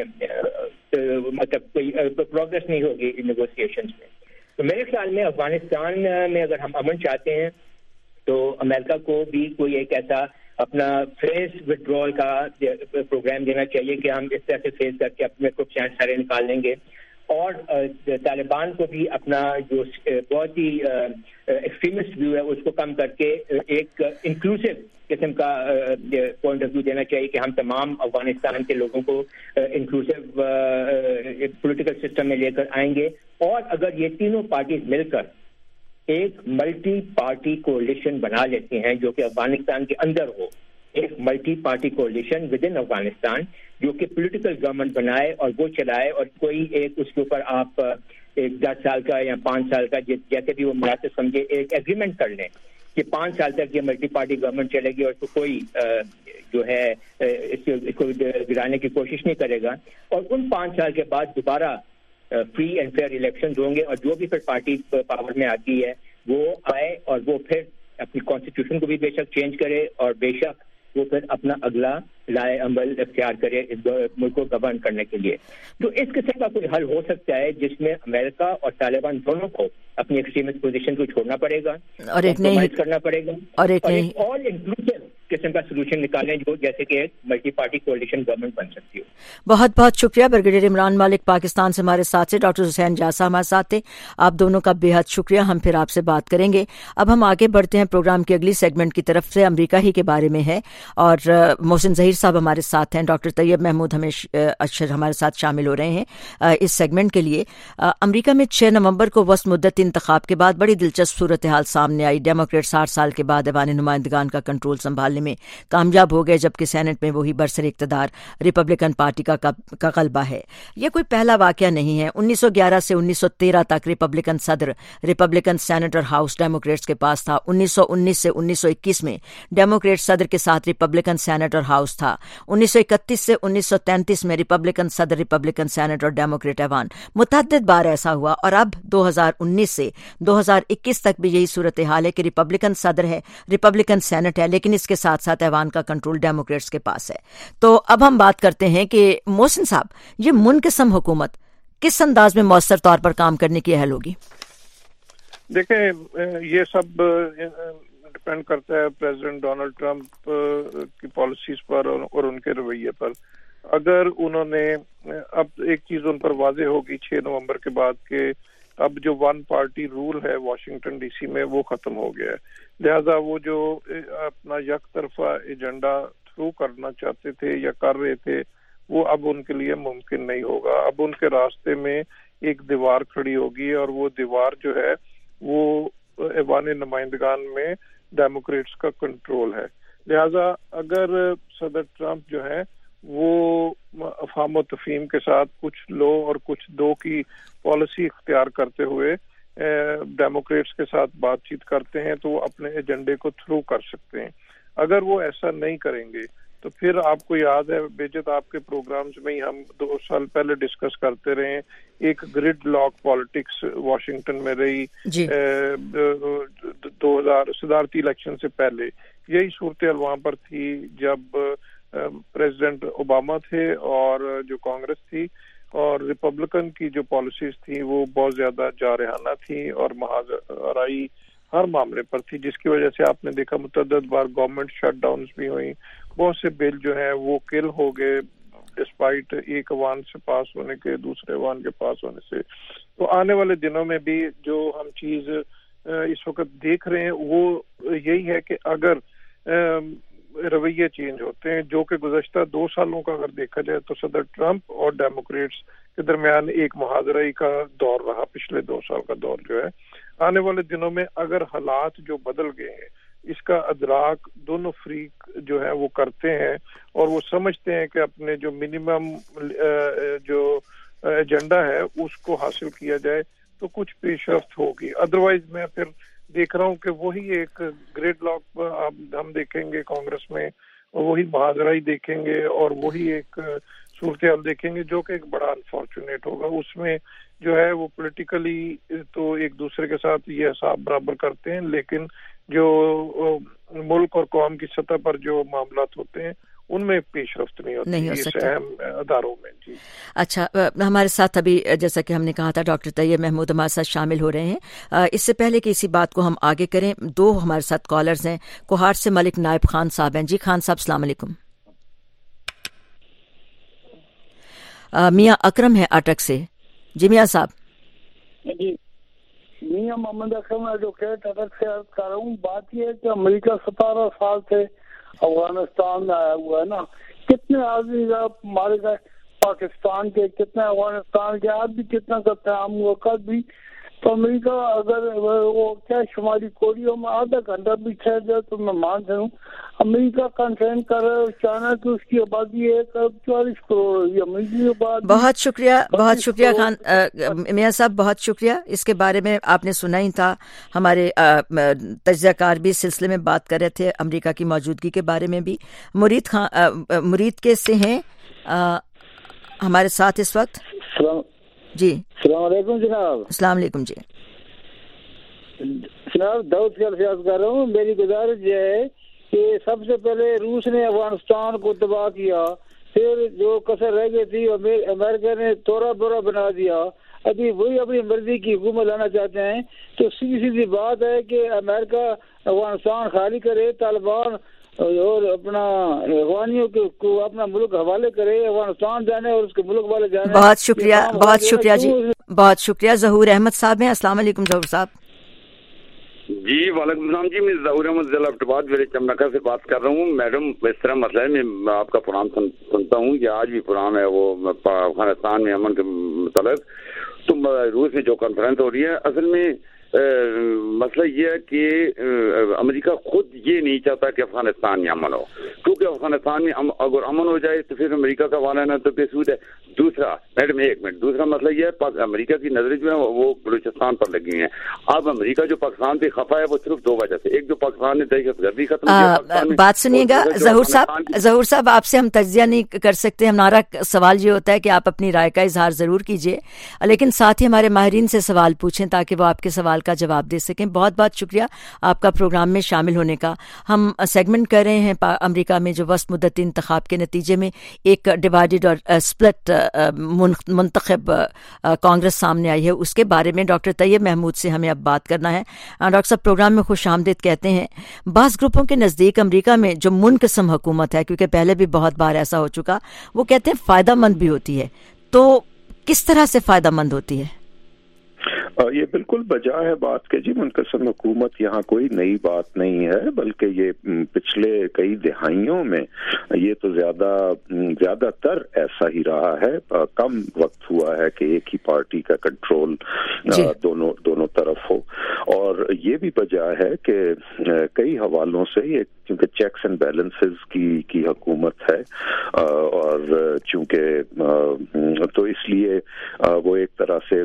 مطلب کوئی پروگرس نہیں ہوگی نیگوسیشنز میں. تو میرے خیال میں افغانستان میں اگر ہم امن چاہتے ہیں تو امریکہ کو بھی کوئی ایک ایسا اپنا فیس وڈرول کا پروگرام دینا چاہیے کہ ہم اس طرح سے فیس کر کے اپنے کو چین سارے نکال لیں گے, اور طالبان کو بھی اپنا جو بہت ہی ایکسٹریمسٹ ویو ہے اس کو کم کر کے ایک انکلوسیو قسم کا پوائنٹ آف ویو دینا چاہیے کہ ہم تمام افغانستان کے لوگوں کو انکلوسیو پولیٹیکل سسٹم میں لے کر آئیں گے. اور اگر یہ تینوں پارٹیز مل کر ایک ملٹی پارٹی کولیشن بنا لیتے ہیں جو کہ افغانستان کے اندر ہو, ایک multi party coalition within Afghanistan جو کہ پولیٹیکل گورنمنٹ بنائے اور وہ چلائے, اور کوئی ایک اس کے اوپر آپ ایک 10 سال کا یا 5 سال کا جیسے بھی وہ مناسب سمجھے ایک ایگریمنٹ کر لیں کہ 5 سال تک یہ ملٹی پارٹی گورنمنٹ چلے گی اور اس کو کوئی جو ہے اس کو گرانے کی کوشش نہیں کرے گا, اور ان 5 سال کے بعد دوبارہ فری اینڈ فیئر الیکشن ہوں گے, اور جو بھی پھر پارٹی پاور میں آتی ہے وہ آئے اور وہ پھر اپنی کانسٹیٹیوشن کو بھی بے شک چینج کرے اور بے شک وہ پھر اپنا اگلا لائے عمل اختیار کرے اس ملک کو گورن کرنے کے لیے. تو اس قسم کا کوئی حل ہو سکتا ہے جس میں امریکہ اور طالبان دونوں کو اپنی ایکسٹریمسٹ پوزیشن کو چھوڑنا پڑے گا اور ایک کرنا پڑے گا اور ایک آل انکلوسیو قسم کا سولوشن نکالیں جو جیسے کہ ایک ملٹی پارٹی کولیشن گورنمنٹ بن سکتی ہو. بہت بہت شکریہ. برگیڈیئر عمران مالک پاکستان سے ہمارے ساتھ سے, ڈاکٹر حسین جاسا ہمارے ساتھ تھے. آپ دونوں کا بے حد شکریہ. ہم پھر آپ سے بات کریں گے. اب ہم آگے بڑھتے ہیں پروگرام کی اگلی سیگمنٹ کی طرف سے. امریکہ ہی کے بارے میں ہے اور محسن ظہیر صاحب ہمارے ساتھ ہیں. ڈاکٹر طیب محمود اشر ہمارے ساتھ شامل ہو رہے ہیں اس سیگمنٹ کے لیے. امریکہ میں 6 نومبر کو وسط مدت انتخاب کے بعد بڑی دلچسپ صورتحال سامنے آئی. ڈیموکریٹ 60 سال کے بعد ایوان نمائندگان کا کنٹرول سنبھالنے میں کامیاب ہو گئے, جبکہ سینٹ میں وہی برسر اقتدار ریپبلکن پارٹی کا غلبہ ہے. یہ کوئی پہلا واقعہ نہیں ہے. 1911 سے 1913 تک ریپبلکن صدر ریپبلکن سینٹ اور ہاؤس ڈیموکریٹس کے پاس تھا. 1919 سے 1921 میں ڈیموکریٹ صدر کے ساتھ ریپبلکن سینٹ اور ہاؤس تھا. 1931 سے 1933 میں ریپبلکن صدر ریپبلکن سینٹ اور ڈیموکریٹ ایوان. متعدد بار ایسا ہوا اور اب 2019 سے 2021 تک بھی یہی صورتحال ہے کہ ریپبلکن صدر ہے, ریپبلکن سینٹ ہے, لیکن اس کے ساتھ ساتھ ایوان کا کنٹرول ڈیموکریٹس کے پاس ہے. تو اب ہم بات کرتے ہیں کہ محسن صاحب, یہ منقسم حکومت کس انداز میں مؤثر طور پر کام کرنے کی اہل ہوگی؟ دیکھیں, یہ سب ڈپینڈ کرتا ہے پریزیڈنٹ ڈونلڈ ٹرمپ کی پالیسیز پر اور ان کے رویے پر. اگر انہوں نے اب ایک چیز ان پر واضح ہوگی 6 نومبر کے بعد کہ اب جو ون پارٹی رول ہے واشنگٹن ڈی سی میں وہ ختم ہو گیا ہے, لہذا وہ جو اپنا یک طرفہ ایجنڈا تھرو کرنا چاہتے تھے یا کر رہے تھے وہ اب ان کے لیے ممکن نہیں ہوگا. اب ان کے راستے میں ایک دیوار کھڑی ہوگی اور وہ دیوار جو ہے وہ ایوان نمائندگان میں ڈیموکریٹس کا کنٹرول ہے. لہذا اگر صدر ٹرمپ جو ہے وہ افہام و تفہیم کے ساتھ کچھ لو اور کچھ دو کی پالیسی اختیار کرتے ہوئے ڈیموکریٹس کے ساتھ بات چیت کرتے ہیں تو وہ اپنے ایجنڈے کو تھرو کر سکتے ہیں. اگر وہ ایسا نہیں کریں گے تو پھر آپ کو یاد ہے بیجت آپ کے پروگرامز میں ہی ہم 2 سال پہلے ڈسکس کرتے رہے ہیں, ایک گریڈ لاک پالیٹکس واشنگٹن میں رہی 2000 صدارتی الیکشن سے پہلے. یہی صورتحال وہاں پر تھی جب پریزیڈنٹ اوباما تھے اور جو کانگریس تھی اور ریپبلکن کی جو پالیسیز تھیں وہ بہت زیادہ جارحانہ تھیں اور محاذ آرائی ہر معاملے پر تھی, جس کی وجہ سے آپ نے دیکھا متعدد بار گورنمنٹ شٹ ڈاؤنز بھی ہوئیں, بہت سے بل جو ہیں وہ کل ہو گئے ڈسپائٹ ایک ایوان سے پاس ہونے کے دوسرے ایوان کے پاس ہونے سے. تو آنے والے دنوں میں بھی جو ہم چیز اس وقت دیکھ رہے ہیں وہ یہی ہے کہ اگر رویے چینج ہوتے ہیں، جو کہ گزشتہ 2 سالوں کا اگر دیکھا جائے تو صدر ٹرمپ اور ڈیموکریٹس کے درمیان ایک محاذرے کا دور رہا، پچھلے 2 سال کا دور جو ہے، آنے والے دنوں میں اگر حالات جو بدل گئے ہیں اس کا ادراک دونوں فریق جو ہے وہ کرتے ہیں اور وہ سمجھتے ہیں کہ اپنے جو منیمم جو ایجنڈا ہے اس کو حاصل کیا جائے تو کچھ پیش رفت ہوگی. ادروائز میں پھر دیکھ رہا ہوں کہ وہی ایک گریڈ لاک ہم دیکھیں گے کانگریس میں، وہی محاذرہ ہی دیکھیں گے اور وہی ایک صورتحال دیکھیں گے جو کہ ایک بڑا انفارچونیٹ ہوگا. اس میں جو ہے وہ پولیٹیکلی تو ایک دوسرے کے ساتھ یہ حساب برابر کرتے ہیں، لیکن جو ملک اور قوم کی سطح پر جو معاملات ہوتے ہیں ان میں پیش رفت نہیں ہوتی اس اہم اداروں میں. جی اچھا، ہمارے ساتھ ابھی جیسا کہ ہم نے کہا تھا ڈاکٹر طیب محمود ہمارے ساتھ شامل ہو رہے ہیں. اس سے پہلے کہ اسی بات کو ہم آگے کریں، 2 ہمارے ساتھ کالرز ہیں. کوہاٹ سے ملک نائب خان صاحب ہیں. جی خان صاحب السلام علیکم. میاں اکرم ہے اٹک سے. جی میاں صاحب. جی میاں محمد اکرم ایڈوکیٹ اٹک سے عرض کر رہا ہوں. بات یہ ہے کہ امریکہ 17 سال سے افغانستان میں آیا ہوا ہے نا، کتنے آدمی مارے گئے پاکستان کے، کتنے افغانستان کے، آج بھی کتنا کا قیام ہوا کل بھی. تو امریکہ اگر وہ کیا شمالی کوریا میں آدھا گھنٹہ بھی ٹھہر جائے تو میں مان سکوں. امریکہ کنٹرین کر رہا ہے چائنا کی، اس کی آبادی 1.44 کروڑ ہے. امریکی آبادی. بہت شکریہ، بہت شکریہ خان میاں صاحب، بہت شکریہ. اس کے بارے میں آپ نے سنا ہی تھا، ہمارے تجزیہ کار بھی اس سلسلے میں بات کر رہے تھے امریکہ کی موجودگی کے بارے میں بھی. مرید کے سے ہیں ہمارے ساتھ اس وقت. جی السلام علیکم جناب. السلام علیکم. جی جناب داؤد خیال سے عرض کر رہا ہوں. میری گزارش یہ ہے کہ سب سے پہلے روس نے افغانستان کو تباہ کیا، پھر جو کسر رہ گئی تھی امریکہ نے توڑا بورا بنا دیا، ابھی وہی اپنی مرضی کی حکومت لانا چاہتے ہیں. تو سیدھی بات ہے کہ امریکہ افغانستان خالی کرے، طالبان اور اپنا افغانیوں کو اپنا ملک حوالے کرے، افغانستان جانے اور اس کے ملک والے جانے. بہت شکریہ، بہت شکریہ جی، بہت شکریہ. ظہور احمد صاحب ہیں. السلام علیکم ظہور صاحب. جی وعلیکم السلام. جی میں ظہور احمد ضلع اپٹباد ویلے چمنکا سے بات کر رہا ہوں. میڈم اس طرح مسئلہ ہے، میں آپ کا پروگرام سنتا ہوں، یہ آج بھی پروگرام ہے وہ افغانستان میں امن کے متعلق. تو روس میں جو کانفرنس ہو رہی ہے، اصل میں مسئلہ یہ ہے کہ امریکہ خود یہ نہیں چاہتا کہ افغانستان میں امن ہو، کیونکہ افغانستان میں اگر امن ہو جائے تو پھر امریکہ کا والا نا تو بے سود ہے. دوسرا میڈم ایک منٹ، دوسرا مسئلہ یہ ہے امریکہ کی نظریں جو ہیں وہ بلوچستان پر لگی ہوئی ہیں. اب امریکہ جو پاکستان پہ خفا ہے وہ صرف 2 وجہ سے، ایک جو پاکستان نے دہشت گردی ختم کیا. بات سنیے گا ظہور صاحب، آپ سے ہم تجزیہ نہیں کر سکتے. ہمارا سوال یہ ہوتا ہے کہ آپ اپنی رائے کا اظہار ضرور کیجیے، لیکن ساتھ ہی ہمارے ماہرین سے سوال پوچھیں تاکہ وہ آپ کے سوال کا جواب دے سکیں. بہت بہت شکریہ آپ کا پروگرام میں شامل ہونے کا. ہم سیگمنٹ کر رہے ہیں امریکہ میں جو وسط مدتی انتخاب کے نتیجے میں ایک ڈیوائیڈڈ اور اسپلٹ منتخب کانگریس سامنے آئی ہے، اس کے بارے میں ڈاکٹر طیب محمود سے ہمیں اب بات کرنا ہے. ڈاکٹر صاحب پروگرام میں خوش آمدید کہتے ہیں. بعض گروپوں کے نزدیک امریکہ میں جو منقسم حکومت ہے، کیونکہ پہلے بھی بہت بار ایسا ہو چکا، وہ کہتے ہیں فائدہ مند بھی ہوتی ہے. تو کس طرح سے فائدہ مند ہوتی ہے؟ یہ بالکل بجا ہے بات کہ جی منقسم حکومت یہاں کوئی نئی بات نہیں ہے، بلکہ یہ پچھلے کئی دہائیوں میں یہ تو زیادہ تر ایسا ہی رہا ہے. کم وقت ہوا ہے کہ ایک ہی پارٹی کا کنٹرول دونوں طرف ہو. اور یہ بھی بجا ہے کہ کئی حوالوں سے یہ چونکہ چیکس اینڈ بیلنسز کی حکومت ہے، اور چونکہ تو اس لیے وہ ایک طرح سے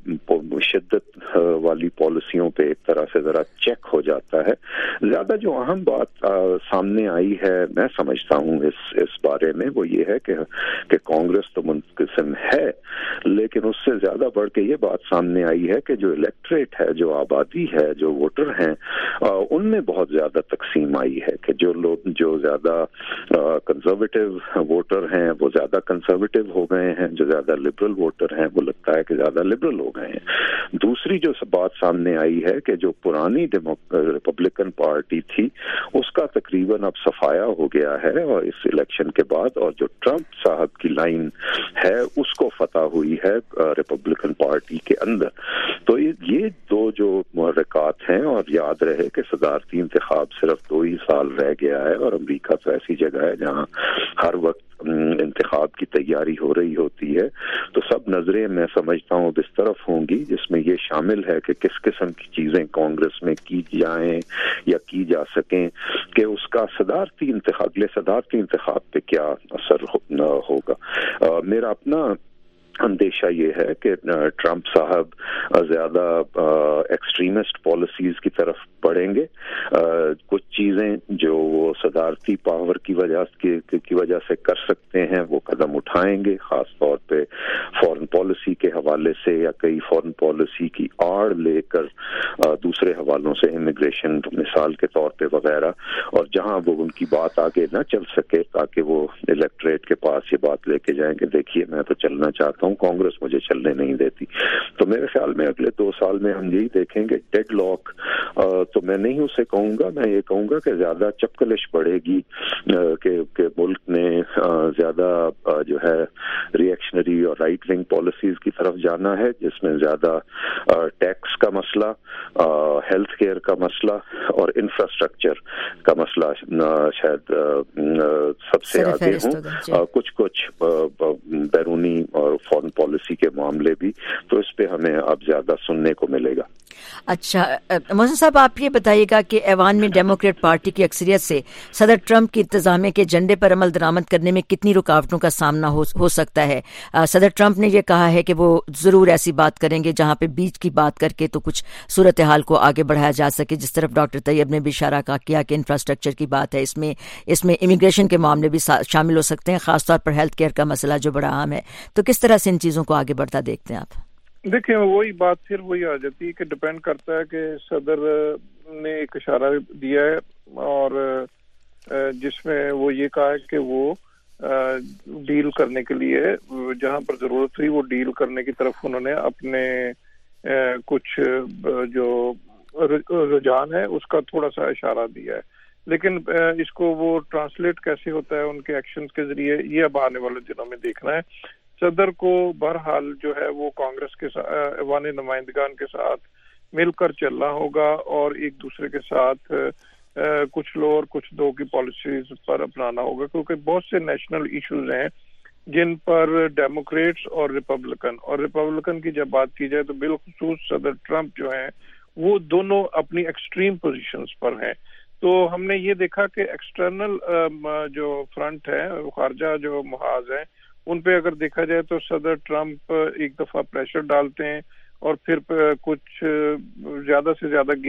شدت والی پالیسیوں پہ ایک طرح سے ذرا چیک ہو جاتا ہے. زیادہ جو اہم بات سامنے آئی ہے میں سمجھتا ہوں اس بارے میں وہ یہ ہے کہ کانگریس تو منقسم ہے، لیکن اس سے زیادہ بڑھ کے یہ بات سامنے آئی ہے کہ جو الیکٹریٹ ہے، جو آبادی ہے، جو ووٹر ہیں، ان میں بہت زیادہ تقسیم آئی ہے کہ جو لوگ جو زیادہ کنزرویٹو ووٹر ہیں وہ زیادہ کنزرویٹو ہو گئے ہیں، جو زیادہ لبرل ووٹر ہیں وہ لگتا ہے کہ زیادہ لبرل ہو گئے ہیں. دوسری جو بات سامنے آئی ہے کہ جو پرانی ریپبلکن پارٹی تھی اس کا تقریباً اب صفایا ہو گیا ہے اور اس الیکشن کے بعد، اور جو ٹرمپ صاحب کی لائن ہے اس کو فتح ہوئی ہے ریپبلکن پارٹی کے اندر. تو یہ دو جو محرکات ہیں، اور یاد رہے کہ صدارتی انتخاب صرف 2 ہی سال رہ گیا ہے، اور امریکہ تو ایسی جگہ ہے جہاں ہر وقت انتخاب کی تیاری ہو رہی ہوتی ہے. تو سب نظریں میں سمجھتا ہوں اس طرف ہوں گی، جس میں یہ شامل ہے کہ کس قسم کی چیزیں کانگریس میں کی جائیں یا کی جا سکیں کہ اس کا اگلے صدارتی انتخاب پہ کیا اثر ہوگا. میرا اپنا اندیشہ یہ ہے کہ ٹرمپ صاحب زیادہ ایکسٹریمسٹ پالیسیز کی طرف بڑھیں گے. کچھ چیزیں جو وہ صدارتی پاور کی وجہ سے کر سکتے ہیں وہ قدم اٹھائیں گے، خاص طور پہ فورن پالیسی کے حوالے سے، یا کئی فورن پالیسی کی آڑ لے کر دوسرے حوالوں سے، امیگریشن مثال کے طور پہ وغیرہ، اور جہاں وہ ان کی بات آگے نہ چل سکے تاکہ وہ الیکٹریٹ کے پاس یہ بات لے کے جائیں کہ دیکھیے میں تو چلنا چاہتا ہوں، کانگریس مجھے چلنے نہیں دیتی. تو میرے خیال میں اگلے 2 سال میں ہم یہی دیکھیں گے. ڈیڈ لاک تو میں نہیں اسے کہوں گا، میں یہ کہوں گا کہ زیادہ چپکلش بڑھے گی کہ ملک نے زیادہ جو ہے ری ایکشنری اور رائٹ ونگ پالیسیز کی طرف جانا ہے، جس میں زیادہ ٹیکس کا مسئلہ، ہیلتھ کیئر کا مسئلہ اور انفراسٹرکچر کا مسئلہ شاید سب سے آگے ہوں. کچھ بیرونی اور فورن پالیسی کے معاملے بھی، تو اس پہ ہمیں اب زیادہ سننے کو ملے گا. اچھا محسن صاحب، آپ یہ بتائیے گا کہ ایوان میں ڈیموکریٹ پارٹی کی اکثریت سے صدر ٹرمپ کی انتظامیہ کے ایجنڈے پر عمل درآمد کرنے میں کتنی رکاوٹوں کا سامنا ہو سکتا ہے؟ صدر ٹرمپ نے یہ کہا ہے کہ وہ ضرور ایسی بات کریں گے جہاں پہ بیچ کی بات کر کے تو کچھ صورتحال کو آگے بڑھایا جا سکے، جس طرف ڈاکٹر طیب نے بھی اشارہ کیا کہ انفراسٹرکچر کی بات ہے، اس میں امیگریشن کے معاملے بھی شامل ہو سکتے ہیں، خاص طور پر ہیلتھ کیئر کا مسئلہ جو بڑا اہم ہے. تو کس طرح سے ان چیزوں کو آگے بڑھتا دیکھتے ہیں آپ؟ دیکھیں وہی بات پھر وہی آ جاتی ہے کہ ڈپینڈ کرتا ہے کہ صدر نے ایک اشارہ دیا ہے اور جس میں وہ یہ کہا ہے کہ وہ ڈیل کرنے کے لیے جہاں پر ضرورت تھی وہ ڈیل کرنے کی طرف انہوں نے اپنے کچھ جو رجحان ہے اس کا تھوڑا سا اشارہ دیا ہے. لیکن اس کو وہ ٹرانسلیٹ کیسے ہوتا ہے ان کے ایکشنز کے ذریعے، یہ اب آنے والے دنوں میں دیکھنا ہے. صدر کو بہرحال جو ہے وہ کانگریس کے ساتھ، ایوان نمائندگان کے ساتھ مل کر چلنا ہوگا اور ایک دوسرے کے ساتھ کچھ لو اور کچھ دو کی پالیسیز پر اپنانا ہوگا، کیونکہ بہت سے نیشنل ایشوز ہیں جن پر ڈیموکریٹس اور ریپبلکن کی جب بات کی جائے تو بالخصوص صدر ٹرمپ جو ہیں وہ دونوں اپنی ایکسٹریم پوزیشنز پر ہیں. تو ہم نے یہ دیکھا کہ ایکسٹرنل جو فرنٹ ہے، خارجہ جو محاذ ہیں، ان پہ اگر دیکھا جائے تو صدر ٹرمپ ایک دفعہ پریشر ڈالتے ہیں اور پھر کچھ زیادہ سے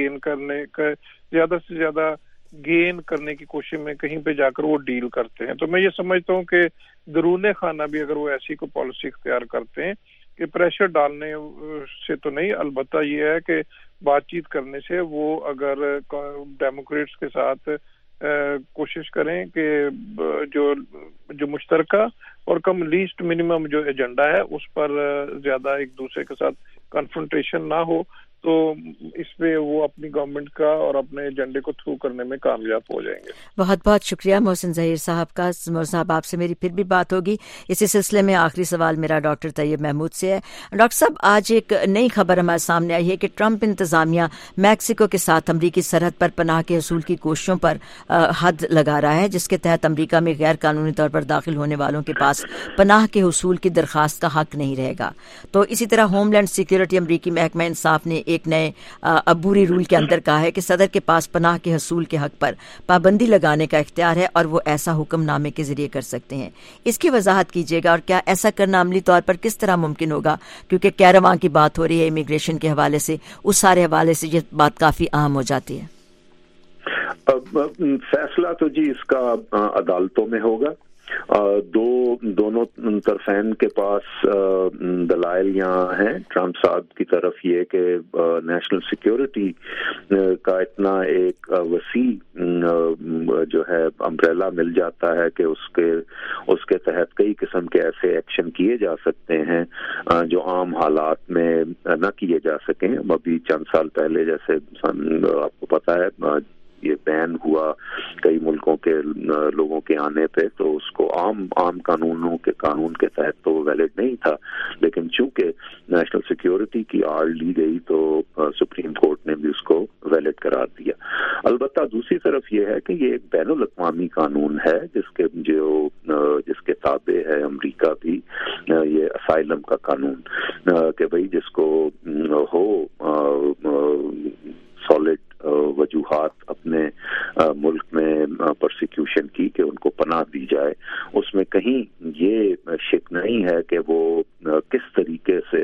زیادہ گین کرنے کی کوشش میں کہیں پہ جا کر وہ ڈیل کرتے ہیں. تو میں یہ سمجھتا ہوں کہ درون خانہ بھی اگر وہ ایسی کو پالیسی اختیار کرتے ہیں کہ پریشر ڈالنے سے تو نہیں، البتہ یہ ہے کہ بات چیت کرنے سے وہ اگر ڈیموکریٹس کے ساتھ کوشش کریں کہ جو مشترکہ اور کم لیسٹ منیمم جو ایجنڈا ہے اس پر زیادہ ایک دوسرے کے ساتھ کنفرنٹیشن نہ ہو، تو اس پہ وہ اپنی گورنمنٹ کا اور اپنے ایجنڈے کو تھرو کرنے میں کامیاب ہو جائیں گے. بہت بہت شکریہ محسن ظہیر صاحب کا. محسن صاحب آپ سے میری پھر بھی بات ہوگی اسی سلسلے میں. آخری سوال میرا ڈاکٹر طیب محمود سے ہے. ڈاکٹر صاحب، آج ایک نئی خبر ہمارے سامنے آئی ہے کہ ٹرمپ انتظامیہ میکسیکو کے ساتھ امریکی سرحد پر پناہ کے حصول کی کوششوں پر حد لگا رہا ہے، جس کے تحت امریکہ میں غیر قانونی طور پر داخل ہونے والوں کے پاس پناہ کے حصول کی درخواست کا حق نہیں رہے گا. تو اسی طرح ہوم لینڈ سیکیورٹی امریکی محکمہ انصاف نے ایک نئے عبوری رول کے اندر کہا ہے کہ صدر کے پاس پناہ کے حصول کے حق پر پابندی لگانے کا اختیار ہے اور وہ ایسا حکم نامے کے ذریعے کر سکتے ہیں. اس کی وضاحت کیجیے گا، اور کیا ایسا کرنا عملی طور پر کس طرح ممکن ہوگا؟ کیونکہ کیراواں کی بات ہو رہی ہے امیگریشن کے حوالے سے، اس سارے حوالے سے یہ بات کافی اہم ہو جاتی ہے. فیصلہ تو جی اس کا عدالتوں میں ہوگا، दोनों طرفین کے پاس دلائل یہاں ہیں ٹرمپ صاحب کی طرف یہ کہ نیشنل سیکیورٹی کا اتنا ایک وسیع جو ہے امبریلا مل جاتا ہے کہ اس کے تحت کئی قسم کے ایسے ایکشن کیے جا سکتے ہیں جو عام حالات میں نہ کیے جا سکیں. ابھی چند سال پہلے جیسے آپ کو پتہ ہے یہ بین ہوا کئی ملکوں کے لوگوں کے آنے پہ، تو اس کو عام قانون کے تحت تو ویلڈ نہیں تھا، لیکن چونکہ نیشنل سیکیورٹی کی آڑ لی گئی تو سپریم کورٹ نے بھی اس کو ویلڈ قرار دیا. البتہ دوسری طرف یہ ہے کہ یہ ایک بین الاقوامی قانون ہے جس کے تابع ہے امریکہ بھی، یہ اسائلم کا قانون کہ بھئی جس کو ہو سالڈ وجوہات اپنے ملک میں پرسیکیوشن کی کہ ان کو پناہ دی جائے، اس میں کہیں یہ شک نہیں ہے کہ وہ کس طریقے سے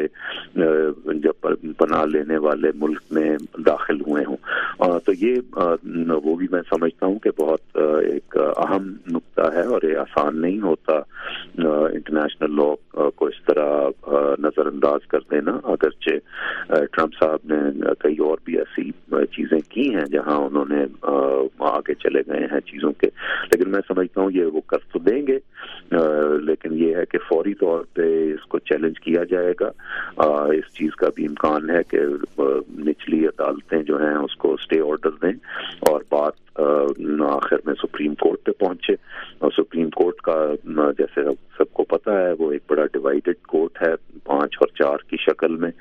جب پناہ لینے والے ملک میں داخل ہوئے ہوں. تو یہ وہ بھی میں سمجھتا ہوں کہ بہت ایک اہم نقطہ ہے اور یہ آسان نہیں ہوتا انٹرنیشنل لا کو اس طرح نظر انداز کر دینا، اگرچہ ٹرمپ صاحب نے کئی اور بھی ایسی چیزیں کی ہیں جہاں انہوں نے آگے چلے گئے ہیں چیزوں کے، لیکن میں سمجھتا ہوں یہ وہ کر تو دیں گے، لیکن یہ ہے کہ فوری طور پہ اس کو چیلنج کیا جائے گا. اس چیز کا بھی امکان ہے کہ نچلی عدالتیں جو ہیں اس کو اسٹے آرڈر دیں اور بات آخر میں سپریم کورٹ پہ پہنچے. اور سپریم کورٹ کا جیسے سب کو پتہ ہے وہ ایک بڑا ڈیوائیڈڈ کورٹ ہے 5 اور 4 کی شکل میں.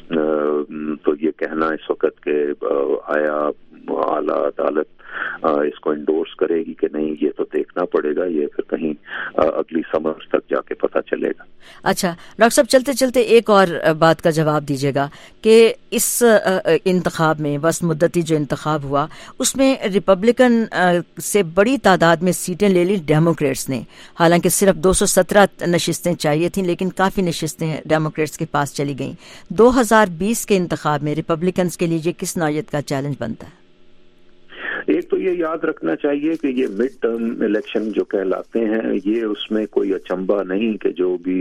تو یہ کہنا اس وقت کہ آیا اعلیٰ عدالت اس کو انڈورس کرے گی کہ نہیں، یہ تو دیکھنا پڑے گا، یہ پھر کہیں اگلی سمر تک جا کے پتہ چلے گا. اچھا ڈاکٹر صاحب، چلتے چلتے ایک اور بات کا جواب دیجیے گا کہ اس انتخاب میں وسط مدتی جو انتخاب ہوا اس میں ریپبلکن سے بڑی تعداد میں سیٹیں لے لی ڈیموکریٹس نے، حالانکہ صرف 217 نشستیں چاہیے تھیں لیکن کافی نشستیں ڈیموکریٹس کے پاس چلی گئیں. 2020 کے انتخاب میں ریپبلکنس کے لیے یہ کس نوعیت کا چیلنج بنتا ہے؟ ایک تو یہ یاد رکھنا چاہیے کہ یہ مڈ ٹرم الیکشن جو کہلاتے ہیں یہ اس میں کوئی اچنبھا نہیں کہ جو بھی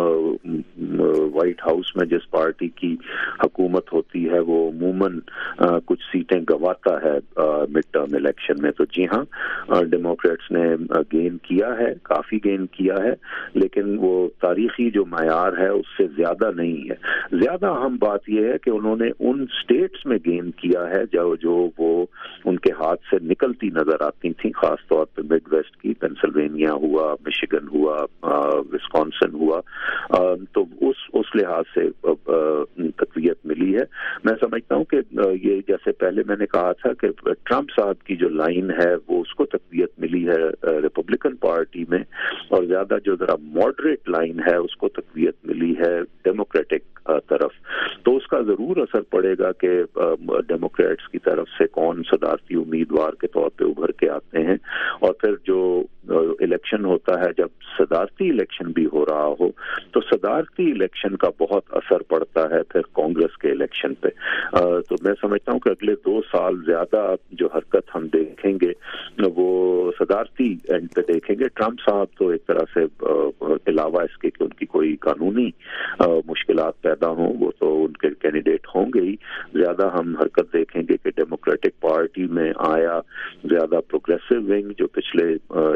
وائٹ ہاؤس میں جس پارٹی کی حکومت ہوتی ہے وہ عموماً کچھ سیٹیں گواتا ہے مڈ ٹرم الیکشن میں. تو جی ہاں، ڈیموکریٹس نے گین کیا ہے، کافی گین کیا ہے، لیکن وہ تاریخی جو معیار ہے اس سے زیادہ نہیں ہے. زیادہ اہم بات یہ ہے کہ انہوں نے ان اسٹیٹس میں گین کیا ہے جو وہ ان کے ہاتھ سے نکلتی نظر آتی تھیں، خاص طور پہ مڈ ویسٹ کی، پینسلوینیا ہوا، مشیگن ہوا، وسکانسن ہوا. تو اس لحاظ سے تقویت ملی ہے. میں سمجھتا ہوں کہ یہ جیسے پہلے میں نے کہا تھا کہ ٹرمپ صاحب کی جو لائن ہے وہ اس کو تقویت ملی ہے ریپبلکن پارٹی میں، اور زیادہ جو ذرا ماڈریٹ لائن ہے اس کو تقویت ملی ہے ڈیموکریٹک طرف. تو اس کا ضرور اثر پڑے گا کہ ڈیموکریٹس کی طرف سے کون صدارتی امیدوار کے طور پہ ابھر کے آتے ہیں. اور پھر جو الیکشن ہوتا ہے، جب صدارتی الیکشن بھی ہو رہا ہو تو صدارتی الیکشن کا بہت اثر پڑتا ہے پھر کانگریس کے الیکشن پہ. تو میں سمجھتا ہوں کہ اگلے 2 سال زیادہ جو حرکت ہم دیکھیں گے وہ صدارتی اینڈ پہ دیکھیں گے. ٹرمپ صاحب تو ایک طرح سے علاوہ اس کے کہ ان کی کوئی قانونی مشکلات پیدا ہوں وہ تو ان کے کینڈیڈیٹ ہوں گے ہی، زیادہ ہم حرکت دیکھیں گے کہ ڈیموکریٹک پارٹی میں آیا زیادہ پروگریسو ونگ جو پچھلے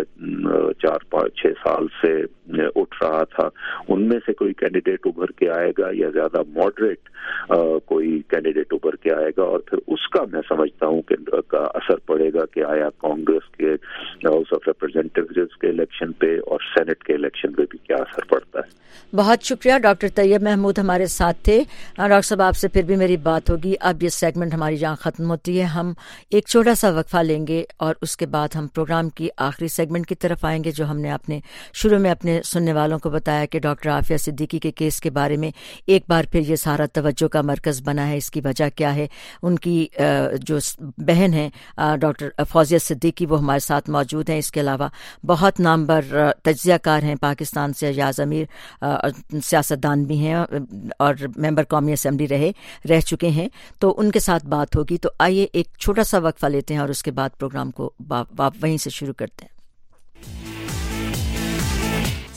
4-5-6 سال سے اٹھ رہا تھا ان میں سے کوئی کینڈیڈیٹ ابھر کے آئے گا یا زیادہ ماڈریٹ کوئی کینڈیڈیٹ ابھر کے آئے گا. اور پھر اس کا میں سمجھتا ہوں کہ کا اثر پڑے گا کہ آیا کانگریس کے ہاؤس آف ریپرزینٹیوز کے الیکشن پہ اور سینٹ کے الیکشن پہ بھی کیا اثر پڑتا ہے. بہت شکریہ ڈاکٹر طیب محمود ہمارے ساتھ تھے. ڈاکٹر صاحب آپ سے پھر بھی میری بات ہوگی. اب یہ سیگمنٹ ہماری جہاں ختم ہوتی ہے ہم ایک چھوٹا سا وقفہ لیں گے اور اس کے بعد ہم پروگرام کی آخری سیگمنٹ کی طرف آئیں گے جو ہم نے اپنے شروع میں اپنے سننے والوں کو بتایا کہ ڈاکٹر عافیہ صدیقی کے کیس کے بارے میں ایک بار پھر یہ سارا توجہ کا مرکز بنا ہے. اس کی وجہ کیا ہے؟ ان کی جو بہن ہیں ڈاکٹر فوزیہ صدیقی وہ ہمارے ساتھ موجود ہیں. اس کے علاوہ بہت نامور تجزیہ کار ہیں پاکستان سے، ایاز امیر سیاستدان بھی ہیں اور ممبر قومی اسمبلی رہ چکے ہیں، تو ان کے ساتھ بات ہوگی. تو آئیے ایک چھوٹا سا وقفہ لیتے ہیں اور اس کے بعد پروگرام کو وہیں سے شروع کرتے ہیں.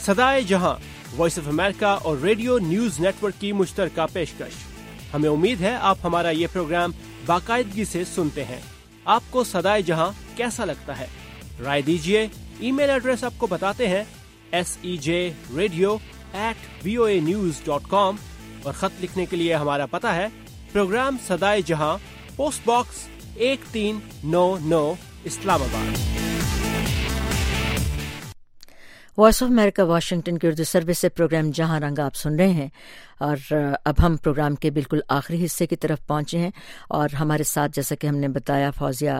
Sadaye Jahan, Voice of America और रेडियो न्यूज नेटवर्क की मुश्तरका पेशकश। हमें उम्मीद है आप हमारा ये प्रोग्राम बाकायदगी से सुनते हैं। आपको सदाए जहां कैसा लगता है? राय दीजिए। ईमेल एड्रेस आपको बताते हैं sejradio@voanews.com और खत लिखने के लिए हमारा पता है programme Sadaye Jahan, post box 1399, Islamabad. Voice of America Washington की उर्दू सर्विस से प्रोग्राम जहां रंग आप सुन रहे हैं और अब हम प्रोग्राम के बिल्कुल आखिरी हिस्से की तरफ पहुंचे हैं और हमारे साथ, जैसा कि हमने बताया, फौजिया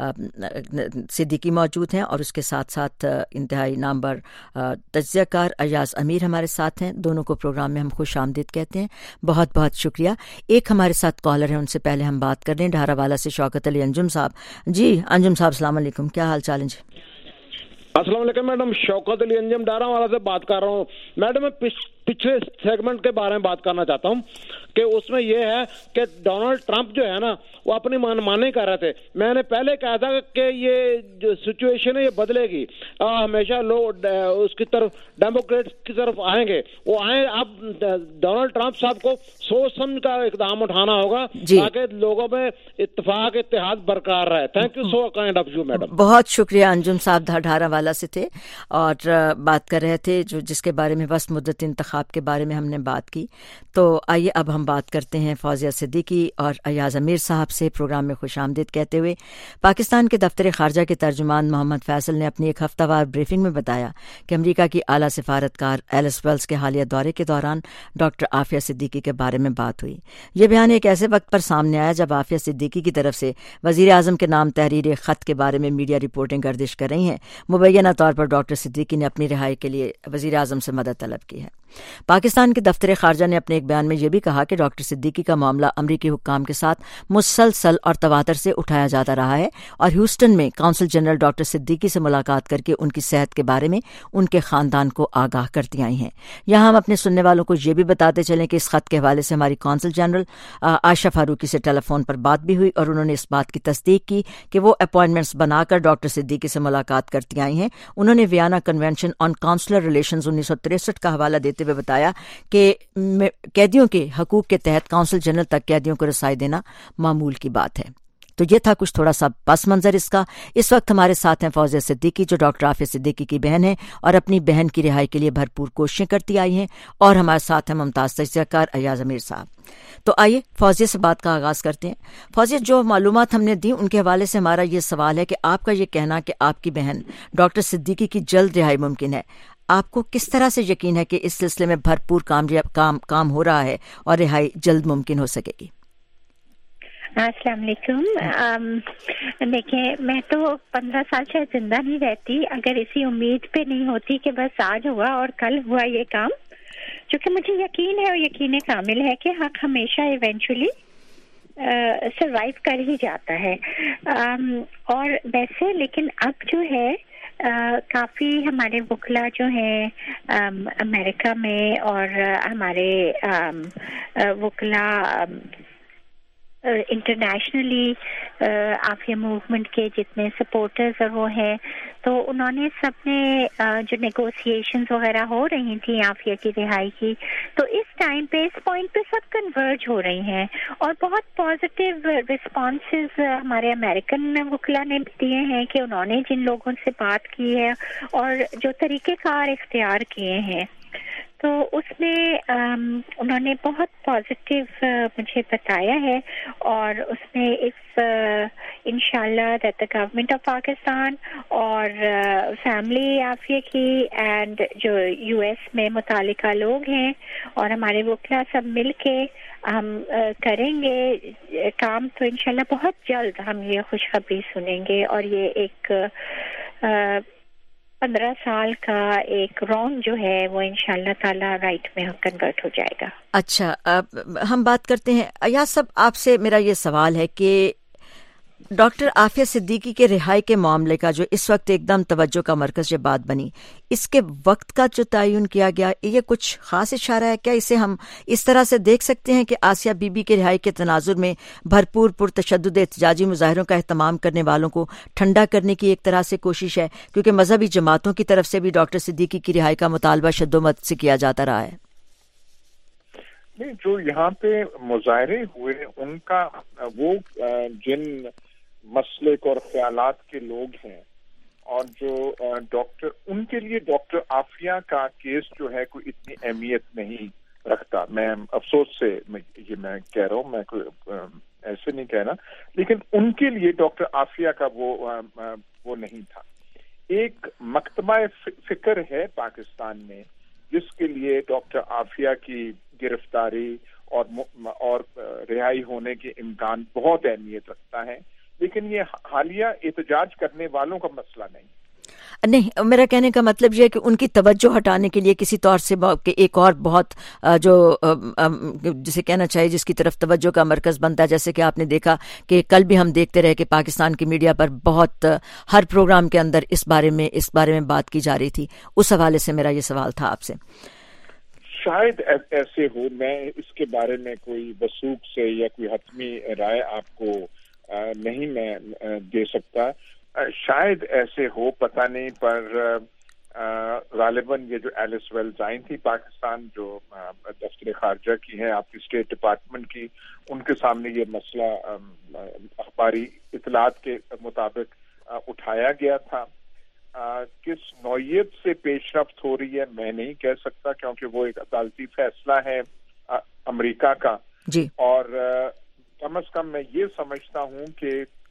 सिद्दीकी मौजूद हैं और उसके साथ साथ इंतहाई नामवर तज्ज़ियाकार अयाज अमीर हमारे साथ हैं। दोनों को प्रोग्राम में हम खुश आमदीद कहते हैं। बहुत बहुत शुक्रिया। एक हमारे साथ कॉलर है, उनसे पहले हम बात कर लें। ढारावाला से शौकत अली अंजुम साहब। जी अंजुम साहब, अस्सलाम वालेकुम, क्या हाल चाल है जी? अस्सलाम वालेकुम मैडम, शौकत अली अंजुम डारावाला से बात कर रहा हूँ। मैडम मैं पिछले सेगमेंट के बारे में बात करना चाहता हूँ कि उसमें यह है कि डोनाल्ड ट्रंप जो है ना, वो अपनी मनमानी कर रहे थे। मैंने पहले कहा था कि ये जो सिचुएशन है ये बदलेगी, हमेशा लोग उसकी तरफ, डेमोक्रेट्स की तरफ आएंगे, वो आए। अब डोनाल्ड ट्रंप साहब को सोच समझ का इकदाम उठाना होगा ताकि लोगों में इत्तेफाक इत्तेहाद बरकरार रहे। Thank you so kind of you madam. बहुत शुक्रिया। अंजुम साहब ढारावाला से थे और बात कर रहे थे जो जिसके बारे में वस्त मुद्दत इंतखाब के बारे में हमने बात की। तो आइए अब हम बात करते हैं फौजिया सिद्दीकी और अयाज अमीर साहब से। प्रोग्राम में खुश आमदीद कहते हुए पाकिस्तान के दफ्तर खारजा के तर्जुमान मोहम्मद फैसल ने अपनी एक हफ्तावार ब्रीफिंग में बताया कि अमरीका की आला सिफारतकार एलिस वेल्स के हालिया दौरे के दौरान डॉक्टर आफिया सिद्दीकी के बारे में बात हुई। ये बयान एक ऐसे वक्त पर सामने आया जब आफिया सिद्दीकी की तरफ से वजीर आजम के नाम तहरीर खत के बारे में मीडिया रिपोर्टें गर्दिश कर रही हैं। मुबैना तौर पर डॉक्टर सिद्दीकी ने अपनी रिहाई के लिए वजीर आजम से मदद तलब की है। पाकिस्तान के दफ्तर खारजा ने अपने एक बयान में यह भी कहा कि डॉक्टर सिद्दीकी का मामला अमरीकी हुक्काम के साथ मुसलसल और तवातर से उठाया जाता रहा है और ह्यूस्टन में काउंसिल जनरल डॉक्टर सिद्दीकी से मुलाकात करके उनकी सेहत के बारे में उनके खानदान को आगाह करती आई हैं। यहाँ हम अपने सुनने वालों को यह भी बताते चलें कि इस खत के हवाले से हमारी काउंसिल जनरल आयशा फारूकी से टेलीफोन पर बात भी हुई और उन्होंने इस बात की तस्दीक की कि वो अपॉइंटमेंट्स बनाकर डॉक्टर सिद्दीकी से मुलाकात करती आई हैं। उन्होंने Vienna convention on consular relations 1963 का हवाला देते हुए बताया कि कैदियों के हकूक के तहत काउंसिल जनरल तक कैदियों को रसाई देना मामूल की बात है। तो ये था कुछ थोड़ा सा पस मंजर इसका। इस वक्त हमारे साथ हैं फौजिया सिद्दीकी जो डॉक्टर आफिया सिद्दीकी की बहन है और अपनी बहन की रिहाई के लिए भरपूर कोशिशें करती आई हैं, और हमारे साथ हैं मुमताज तज्ज़ियाकार अयाज अमीर साहब। तो आइए फौजिया से बात का आगाज करते हैं। फौजिया, जो मालूमात हमने दी उनके हवाले से हमारा ये सवाल है कि आपका ये कहना कि आपकी बहन डॉक्टर सिद्दीकी की जल्द रिहाई मुमकिन है, आपको किस तरह से यकीन है कि इस सिलसिले में भरपूर काम हो रहा है और रिहाई जल्द मुमकिन हो सकेगी? अस्सलाम वालेकुम। देखिए, मैं तो 15 साल शायद जिंदा नहीं रहती अगर इसी उम्मीद पे नहीं होती कि बस आज हुआ और कल हुआ ये काम, क्योंकि मुझे यकीन है और यकीन कामिल है कि हक हमेशा इवेंचुअली सरवाइव कर ही जाता है। और वैसे लेकिन अब जो है काफ़ी हमारे वकला जो हैं अमेरिका में और हमारे वकला इंटरनेशनली आफिया मूवमेंट के जितने सपोर्टर्स और वो हैं, तो उन्होंने सबने जो नेगोशिएशंस वगैरह हो रही थी आफिया की रिहाई की, तो इस टाइम पे इस पॉइंट पे सब कन्वर्ज हो रही हैं और बहुत पॉजिटिव रिस्पॉन्सेस हमारे अमेरिकन वकला ने दिए हैं कि उन्होंने जिन लोगों से बात की है और जो तरीक़ेकार इख्तियार किए हैं, तो उसमें उन्होंने बहुत पॉजिटिव मुझे बताया है। और उसमें इस इंशाल्लाह that the government of Pakistan और फैमिली आफिया की एंड जो यूएस में मुतालिका लोग हैं और हमारे वकला सब मिल के हम करेंगे काम, तो इंशाल्लाह बहुत जल्द हम ये खुशखबरी सुनेंगे और ये एक 15 साल का एक रॉन्ग जो है वो इंशाल्लाह ताला राइट में कन्वर्ट हो जाएगा। अच्छा, अब हम बात करते हैं अयाज साहब, आपसे मेरा ये सवाल है कि डॉक्टर आफिया सिद्दीकी के रिहाई के मामले का जो इस वक्त एकदम तवज्जो का मरकज ये बात बनी, इसके वक्त का जो तयन किया गया, ये कुछ खास इशारा है क्या? इसे हम इस तरह से देख सकते हैं कि आसिया बीबी के रिहाई के तनाजुर में भरपूर पुरतशद्दुद एहतजाजी मुजाहिरों का एहतमाम करने वालों को ठंडा करने की एक तरह से कोशिश है, क्योंकि मजहबी जमातों की तरफ से भी डॉक्टर सिद्दीकी की रिहाई का मुतालबा शद्दोमत से किया जाता रहा है। नहीं, जो यहाँ पे मुजाहरे हुए उनका वो जिन मसलक और ख्यालात के लोग हैं और जो डॉक्टर, उनके लिए डॉक्टर आफिया का केस जो है कोई इतनी अहमियत नहीं रखता। मैं अफसोस से मैं कह रहा हूँ, मैं कोई ऐसे नहीं कह रहा, लेकिन उनके लिए डॉक्टर आफिया का वो नहीं था। एक मकतबा फिक्र है पाकिस्तान में जिसके लिए डॉक्टर आफिया की गिरफ्तारी और रिहाई होने के इम्कान बहुत अहमियत रखता है, लेकिन ये हालिया एहतजाज करने वालों का मसला नहीं। मेरा कहने का मतलब ये है कि उनकी तवज्जो हटाने के लिए किसी तौर से एक और बहुत जो जिसे कहना चाहिए जिसकी तरफ तवज्जो का मरकज बनता है, जैसे कि आपने देखा कि कल भी हम देखते रहे कि पाकिस्तान की मीडिया पर बहुत हर प्रोग्राम के अंदर इस बारे में बात की जा रही थी। उस हवाले से मेरा ये सवाल था आपसे। शायद ऐसे हो, मैं इसके बारे में कोई वसूख से या कोई हतमी राय आपको नहीं मैं दे सकता। शायद ऐसे हो, पता नहीं, पर गालिबन ये जो एलिस वेल्स आई थी पाकिस्तान, जो दफ्तर खारजा की है, आपकी स्टेट डिपार्टमेंट की, उनके सामने ये मसला अखबारी इतलात के मुताबिक उठाया गया था। किस नौयत से पेशरफ्त हो रही है मैं नहीं कह सकता, क्योंकि वो एक अदालती फैसला है अमेरिका का जी। और कम से कम मैं ये समझता हूँ कि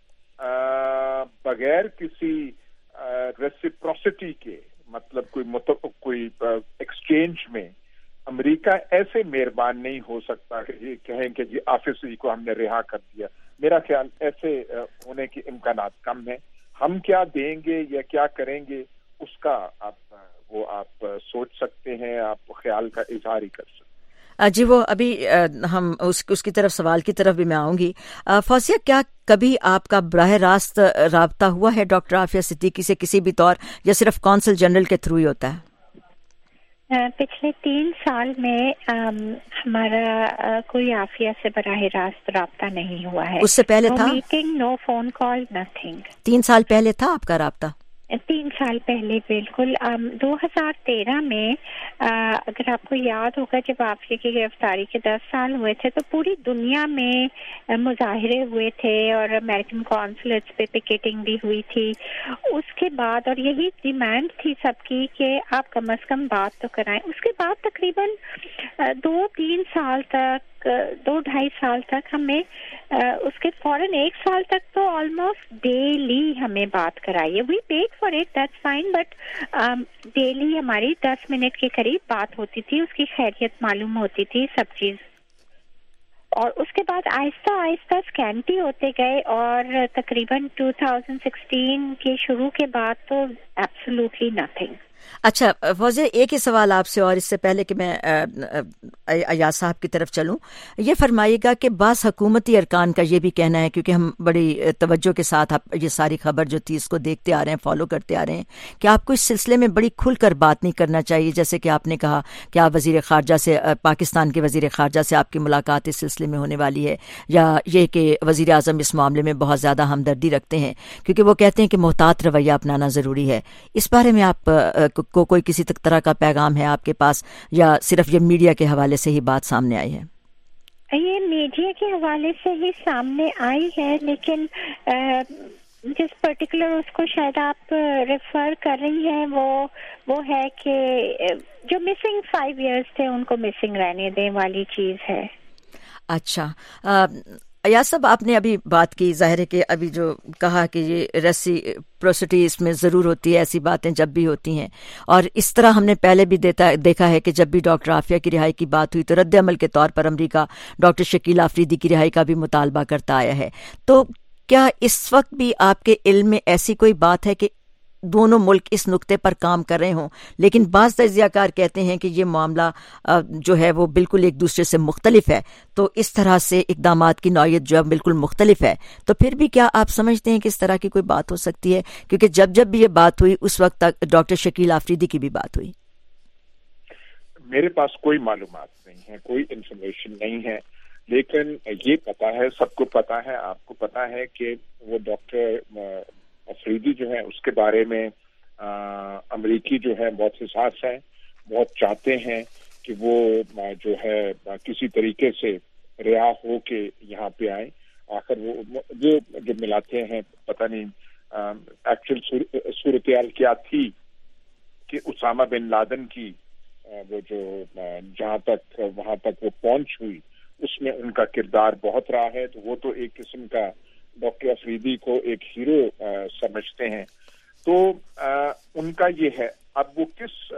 बगैर किसी रेसिप्रोसिटी के, मतलब कोई एक्सचेंज में अमेरिका ऐसे मेहरबान नहीं हो सकता कि ये कहें कि जी आफिसी को हमने रिहा कर दिया। मेरा ख्याल ऐसे होने के इम्कानात कम है। हम क्या देंगे या क्या करेंगे उसका आप सोच सकते हैं, आप ख्याल का इजहार ही कर सकते हैं। जी, वो अभी हम उसकी तरफ सवाल की तरफ भी मैं आऊंगी। फौजिया, क्या कभी आपका बराह रास्त राब्ता हुआ है डॉक्टर आफिया सिद्दीकी से किसी भी तौर, या सिर्फ कौंसल जनरल के थ्रू ही होता है? पिछले 3 साल में हमारा कोई आफिया से बराह रास्त राब्ता नहीं हुआ है। उससे पहले था? Meeting, no phone call, nothing. 3 साल पहले था आपका राब्ता? 3 साल पहले बिल्कुल। 2013 में अगर आपको याद होगा, जब आफिया की गिरफ्तारी के 10 साल हुए थे तो पूरी दुनिया में मुजाहिरे हुए थे और अमेरिकन कॉन्सुलेट्स पे पिकेटिंग भी हुई थी। उसके बाद, और यही डिमांड थी सबकी कि आप कम से कम बात तो कराएं। उसके बाद तकरीबन 2-3 साल तक, 2-2.5 साल तक हमें, उसके फौरन 1 साल तक तो ऑलमोस्ट डेली हमें बात कराई है। We paid for it, that's fine, but daily हमारी 10 मिनट के करीब बात होती थी, उसकी खैरियत मालूम होती थी, सब चीज। और उसके बाद आहिस्ता आहिस्ता स्कैंटी होते गए और तकरीबन 2016 के शुरू के बाद तो एब्सोल्युटली नथिंग। अच्छा फौजिया, एक ही सवाल आपसे, और इससे पहले कि मैं अयाज साहब की तरफ चलूं, ये फरमाइएगा कि बास हुकूमती अरकान का ये भी कहना है, क्योंकि हम बड़ी तवज्जो के साथ ये सारी खबर जो थी इसको देखते आ रहे हैं, फॉलो करते आ रहे हैं, कि आपको इस सिलसिले में बड़ी खुलकर बात नहीं करना चाहिए। जैसे कि आपने कहा कि आप वजीर खारजा से, पाकिस्तान के वजीर खारजा से आपकी मुलाकात इस सिलसिले में होने वाली है, या ये कि वजीर आजम इस मामले में बहुत ज़्यादा हमदर्दी रखते हैं, क्योंकि वो कहते हैं कि मोहतात रवैया अपनाना ज़रूरी है। इस बारे में आप को कोई किसी तरह का पैगाम है आपके पास, या सिर्फ ये मीडिया के हवाले से ही बात सामने आई है? ये मीडिया के हवाले से ही सामने आई है, लेकिन जिस पर्टिकुलर उसको शायद आप रेफर कर रही हैं वो है कि जो मिसिंग 5 years थे उनको मिसिंग रहने दें वाली चीज है। अच्छा अयाज साहब, आपने अभी बात की, जाहिर है कि अभी जो कहा कि ये रेसिप्रोसिटी इसमें ज़रूर होती है, ऐसी बातें जब भी होती हैं, और इस तरह हमने पहले भी देखा है कि जब भी डॉक्टर आफिया की रिहाई की बात हुई तो रद्द अमल के तौर पर अमरीका डॉक्टर शकील आफरीदी की रिहाई का भी मुतालबा करता आया है। तो क्या इस वक्त भी आपके इल्म में ऐसी कोई बात है कि दोनों मुल्क इस नुक्ते पर काम कर रहे हों, लेकिन बाज़ तज्ज़िया कार कहते हैं कि ये मामला जो है वो बिल्कुल एक दूसरे से मुख्तलिफ है, तो इस तरह से इक़दामात की नौयत जो है बिल्कुल मुख्तलिफ है, तो फिर भी क्या आप समझते हैं कि इस तरह की कोई बात हो सकती है? क्योंकि जब भी ये बात हुई उस वक्त तक डॉक्टर शकील आफरीदी की भी बात हुई। मेरे पास कोई मालूमात नहीं है, कोई इंफॉर्मेशन नहीं है, लेकिन ये पता है, सबको पता है, आपको पता है कि वो डॉक्टर अफरीदी जो है उसके बारे में अमरीकी जो है बहुत हिसास है, बहुत चाहते हैं कि वो जो है किसी तरीके से रिहा हो के यहाँ पे आए। आखिर वो जो मिलाते हैं, पता नहीं एक्चुअल सूरत-ए-हाल क्या थी कि उसामा बिन लादेन की वो जो जहाँ तक वहाँ तक वो पहुंच हुई उसमें उनका किरदार बहुत रहा है, तो वो तो एक किस्म का डॉक्टर अफरीदी को एक हीरो समझते हैं। तो उनका ये है, अब वो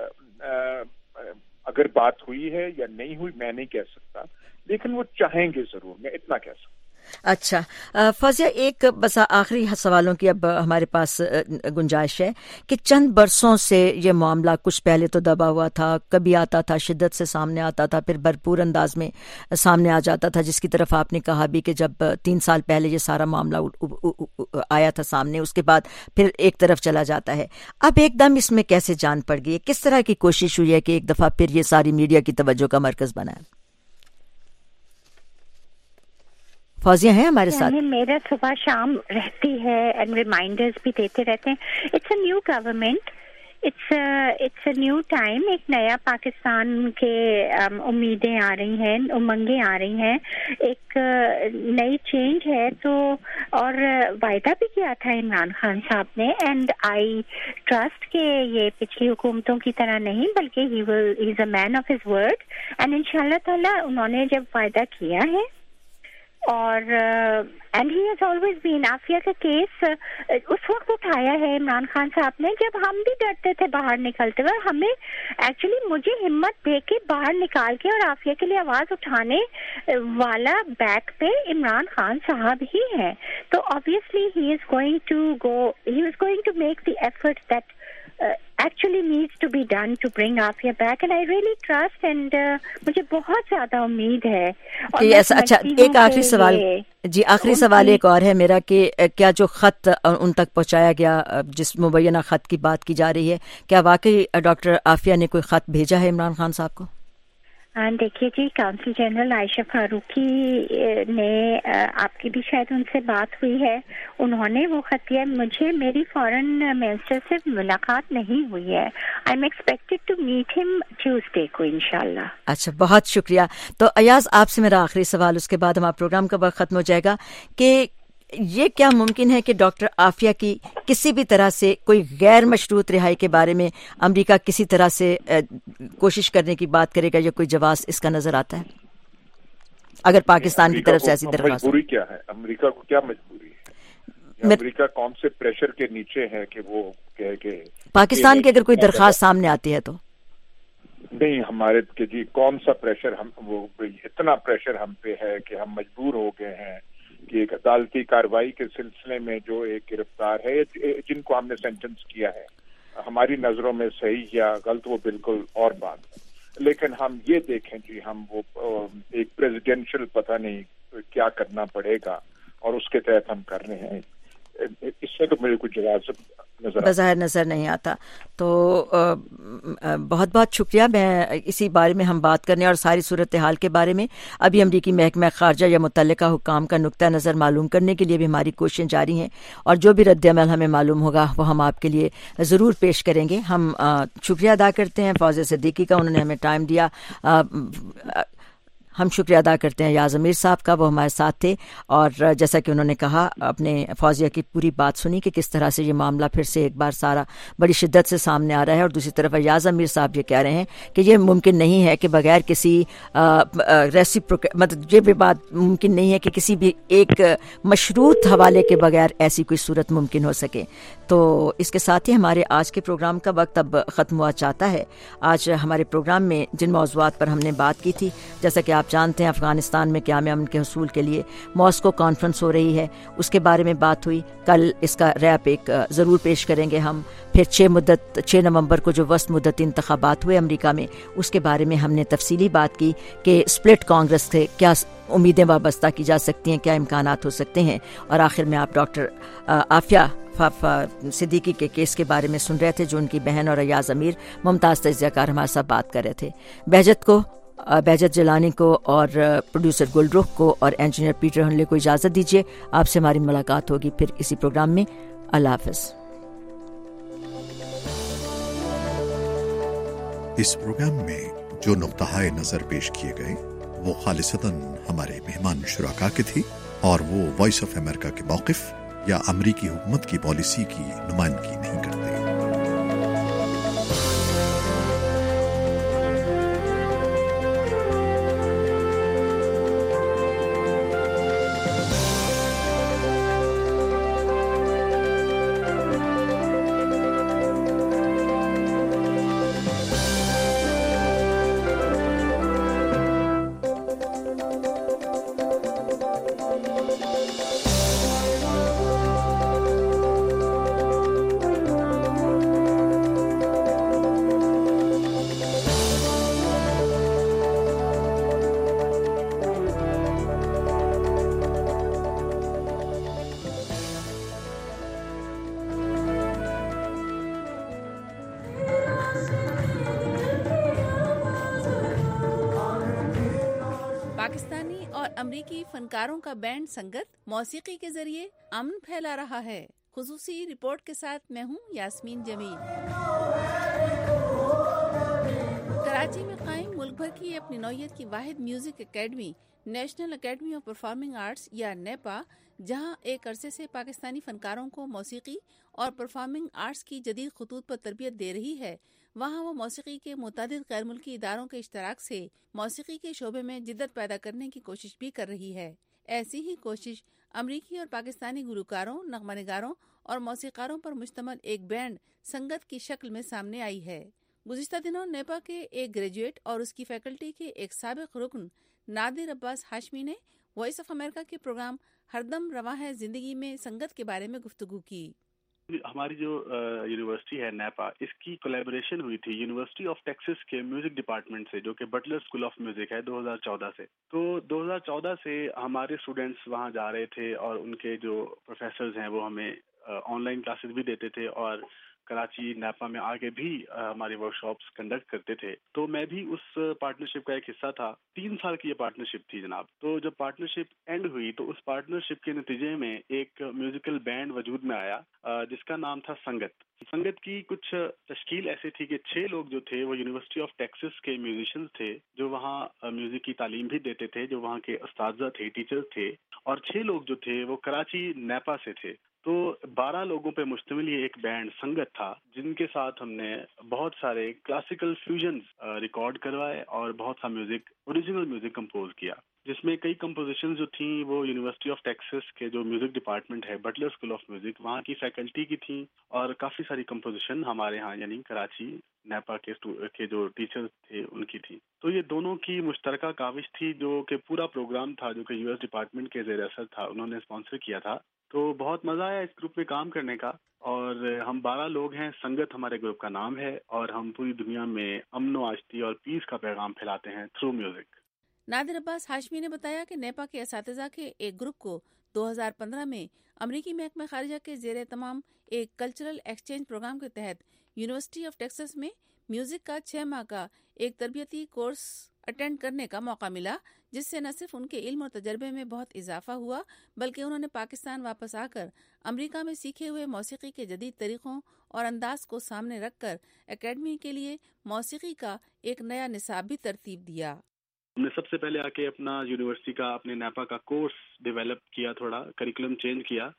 अगर बात हुई है या नहीं हुई मैं नहीं कह सकता, लेकिन वो चाहेंगे जरूर, मैं इतना कह सकता। अच्छा फौजिया, एक बस आखिरी सवालों की अब हमारे पास गुंजाइश है कि चंद बरसों से ये मामला कुछ पहले तो दबा हुआ था, कभी आता था शिद्दत से सामने आता था, फिर भरपूर अंदाज में सामने आ जाता था, जिसकी तरफ आपने कहा भी कि जब 3 साल पहले ये सारा मामला आया था सामने, उसके बाद फिर एक तरफ चला जाता है। अब एकदम इसमें कैसे जान पड़ गई? किस तरह की कोशिश हुई है कि एक दफ़ा फिर ये सारी मीडिया की तवज्जो का मरकज़ बना है? फौजिया हैं हमारे साथ? मेरा सुबह शाम रहती है एंड रिमाइंडर्स भी देते रहते हैं। It's a new government, it's a new time, एक नया पाकिस्तान के उम्मीदें आ रही हैं, उमंगें आ रही हैं, एक नई चेंज है। तो और वायदा भी किया था इमरान खान साहब ने, एंड आई ट्रस्ट कि ये पिछली हुकूमतों की तरह नहीं, बल्कि he is a man of his word, and इंशाल्लाह ताला उन्होंने जब वायदा किया है और and he has always been, Aafia का केस उस वक्त उठाया है इमरान खान साहब ने जब हम भी डरते थे बाहर निकलते हुए, हमें एक्चुअली मुझे हिम्मत दे के बाहर निकाल के और आफिया के लिए आवाज उठाने वाला बैक पे इमरान खान साहब ही है। तो obviously he was going to make the effort that actually needs to be done to bring Afia back, and I really trust and मुझे बहुत ज्यादा उम्मीद है। और yes, अच्छा एक आखिरी सवाल जी, आखिरी सवाल एक और है मेरा कि क्या जो खत उन तक पहुंचाया गया, जिस मुबैना खत की बात की जा रही है, क्या वाकई डॉक्टर आफिया ने कोई खत भेजा है इमरान खान साहब को? देखिए जी, काउंसिल जनरल आयशा फारूकी ने आपकी भी शायद उनसे बात हुई है, उन्होंने वो खत दिया मुझे, मेरी फॉरेन मिनिस्टर से मुलाकात नहीं हुई है। I am expected to meet him Tuesday को इंशाल्लाह। अच्छा, बहुत शुक्रिया। तो अयाज आपसे मेरा आखिरी सवाल, उसके बाद हमारा प्रोग्राम का वक्त खत्म हो जाएगा, कि ये क्या मुमकिन है कि डॉक्टर आफिया की किसी भी तरह से कोई गैर मशरूत रिहाई के बारे में अमेरिका किसी तरह से कोशिश करने की बात करेगा या कोई जवाब इसका नजर आता है? अगर पाकिस्तान की तरफ से ऐसी दरख्वास्त, मजबूरी क्या है? अमेरिका को क्या मजबूरी है? अमेरिका कौन से प्रेशर के नीचे है कि वो कहे कि पाकिस्तान की अगर कोई दरख्वास्त सामने आती है तो? नहीं, हमारे के जी कौन सा प्रेशर, हम वो इतना प्रेशर हम पे है कि हम मजबूर हो गए हैं कि एक अदालती कार्रवाई के सिलसिले में जो एक गिरफ्तार है, जिनको हमने सेंटेंस किया है, हमारी नजरों में सही या गलत वो बिल्कुल और बात है, लेकिन हम ये देखें जी, हम वो एक प्रेसिडेंशियल पता नहीं क्या करना पड़ेगा और उसके तहत हम कर रहे हैं, इससे तो मेरे को जवाब बज़ाहिर नजर नहीं आता। तो बहुत बहुत शुक्रिया। मैं इसी बारे में हम बात करने और सारी सूरत हाल के बारे में अभी अमरीकी महकमा खारजा या मुतल्लिका हुकाम का नुक्ता नज़र मालूम करने के लिए भी हमारी कोशिशें जारी हैं, और जो भी रद्द-ए-अमल हमें मालूम होगा वो हम आपके लिए ज़रूर पेश करेंगे। हम शुक्रिया अदा करते हैं फौजिया सिद्दीकी का, उन्होंने हमें टाइम दिया। हम शुक्रिया अदा करते हैं याज़ अमीर साहब का, वो हमारे साथ थे और जैसा कि उन्होंने कहा, अपने फौजिया की पूरी बात सुनी कि किस तरह से ये मामला फिर से एक बार सारा बड़ी शिद्दत से सामने आ रहा है। और दूसरी तरफ याज़ अमीर साहब ये कह रहे हैं कि ये मुमकिन नहीं है कि बगैर किसी मतलब ये भी बात मुमकिन नहीं है कि किसी भी एक मशरूत हवाले के बगैर ऐसी कोई सूरत मुमकिन हो सके। تو اس کے ساتھ ہی ہمارے آج کے پروگرام کا وقت اب ختم ہوا چاہتا ہے. آج ہمارے پروگرام میں جن موضوعات پر ہم نے بات کی تھی، جیسا کہ آپ جانتے ہیں افغانستان میں قیام امن کے حصول کے لیے ماسکو کانفرنس ہو رہی ہے، اس کے بارے میں بات ہوئی. کل اس کا ریپ ایک ضرور پیش کریں گے ہم. پھر 6 نومبر کو جو وسط مدتی انتخابات ہوئے امریکہ میں، اس کے بارے میں ہم نے تفصیلی بات کی کہ اسپلٹ کانگریس سے کیا امیدیں وابستہ کی جا سکتی ہیں، کیا امکانات ہو سکتے ہیں. اور آخر میں آپ ڈاکٹر عافیہ صدیقی کے کیس کے بارے میں سن رہے تھے، جو ان کی بہن اور ایاز امیر ممتاز تجزیہ کار ہمارے ساتھ بات کر رہے تھے. بہجت جیلانی کو اور پروڈیوسر گلرخ کو اور انجینئر پیٹر ہنلے کو اجازت دیجیے. آپ سے ہماری ملاقات ہوگی پھر اسی پروگرام میں. اللہ حافظ. اس پروگرام میں جو نقطۂ نظر پیش کیے گئے وہ خالصتاً ہمارے مہمان شرکا کے تھی اور وہ وائس آف امریکہ کے موقف یا امریکی حکومت کی پالیسی کی نمائندگی نہیں کرتے. پاکستانی اور امریکی فنکاروں کا بینڈ سنگت موسیقی کے ذریعے امن پھیلا رہا ہے. خصوصی رپورٹ کے ساتھ میں ہوں یاسمین جمیل. کراچی میں قائم ملک بھر کی اپنی نوعیت کی واحد music academy National Academy of Performing Arts یا نیپا، جہاں ایک عرصے سے پاکستانی فنکاروں کو موسیقی اور پرفارمنگ آرٹس کی جدید خطوط پر تربیت دے رہی ہے، وہاں وہ موسیقی کے متعدد غیر ملکی اداروں کے اشتراک سے موسیقی کے شعبے میں جدت پیدا کرنے کی کوشش بھی کر رہی ہے. ایسی ہی کوشش امریکی اور پاکستانی گلوکاروں، نغمہ نگاروں اور موسیقاروں پر مشتمل ایک بینڈ سنگت کی شکل میں سامنے آئی ہے. گزشتہ دنوں نیپا کے ایک گریجویٹ اور اس کی فیکلٹی کے ایک سابق رکن نادر عباس ہاشمی نے وائس آف امریکہ کے پروگرام ہردم رواں ہے زندگی میں سنگت کے بارے میں گفتگو کی. ہماری جو یونیورسٹی ہے نیپا، اس کی کولیبریشن ہوئی تھی یونیورسٹی آف ٹیکسس کے میوزک ڈپارٹمنٹ سے، جو کہ بٹلر اسکول آف میوزک ہے، 2014 سے. تو 2014 سے ہمارے اسٹوڈینٹس وہاں جا رہے تھے اور ان کے جو پروفیسرز ہیں وہ ہمیں آن لائن کلاسز بھی دیتے تھے اور کراچی نیپا میں آگے بھی ہماری ورک شاپس کنڈکٹ کرتے تھے. تو میں بھی اس پارٹنرشپ کا ایک حصہ تھا. 3 سال کی یہ پارٹنرشپ تھی جناب. تو جب پارٹنرشپ اینڈ ہوئی تو اس پارٹنرشپ کے نتیجے میں ایک میوزیکل بینڈ وجود میں آیا جس کا نام تھا سنگت. سنگت کی کچھ تشکیل ایسی تھی کہ 6 لوگ جو تھے وہ یونیورسٹی آف ٹیکسس کے میوزیشینز تھے، جو وہاں میوزک کی تعلیم بھی دیتے تھے، جو وہاں کے اساتذہ تھے، ٹیچرز تھے، اور 6 لوگ جو تھے وہ کراچی نیپا سے تھے. تو 12 لوگوں پہ مشتمل یہ ایک بینڈ سنگت تھا، جن کے ساتھ ہم نے بہت سارے کلاسیکل فیوژنز ریکارڈ کروائے اور بہت سا میوزک، اوریجنل میوزک کمپوز کیا، جس میں کئی کمپوزیشن جو تھیں وہ یونیورسٹی آف ٹیکسس کے جو میوزک ڈپارٹمنٹ ہے، بٹلر اسکول آف میوزک، وہاں کی فیکلٹی کی تھیں، اور کافی ساری کمپوزیشن ہمارے ہاں یعنی کراچی نیپا کے جو ٹیچر تھے ان کی تھی. تو یہ دونوں کی مشترکہ کاوش تھی، جو کہ پورا پروگرام تھا جو کہ یو ایس ڈپارٹمنٹ کے زیر اثر تھا، انہوں نے اسپانسر کیا تھا. تو بہت مزہ آیا اس گروپ میں کام کرنے کا، اور ہم 12 لوگ ہیں. سنگت ہمارے گروپ کا نام ہے، اور ہم پوری دنیا میں امن و آشتی اور پیس کا پیغام پھیلاتے ہیں تھرو میوزک. نادر عباس ہاشمی نے بتایا کہ نیپا کے اساتذہ کے ایک گروپ کو 2015 میں امریکی محکمہ خارجہ کے زیر اہتمام ایک کلچرل ایکسچینج پروگرام کے تحت یونیورسٹی آف ٹیکسس میں میوزک کا 6 ماہ کا ایک تربیتی کورس اٹینڈ کرنے کا موقع ملا، جس سے نہ صرف ان کے علم اور تجربے میں بہت اضافہ ہوا، بلکہ انہوں نے پاکستان واپس آ کر امریکہ میں سیکھے ہوئے موسیقی کے جدید طریقوں اور انداز کو سامنے رکھ کر اکیڈمی کے لیے موسیقی کا ایک نیا نصاب بھی ترتیب دیا. ہم نے سب سے پہلے آ کے اپنا یونیورسٹی کا، اپنے نیپا کا کورس ڈیولپ کیا، تھوڑا کریکولم چینج کیا.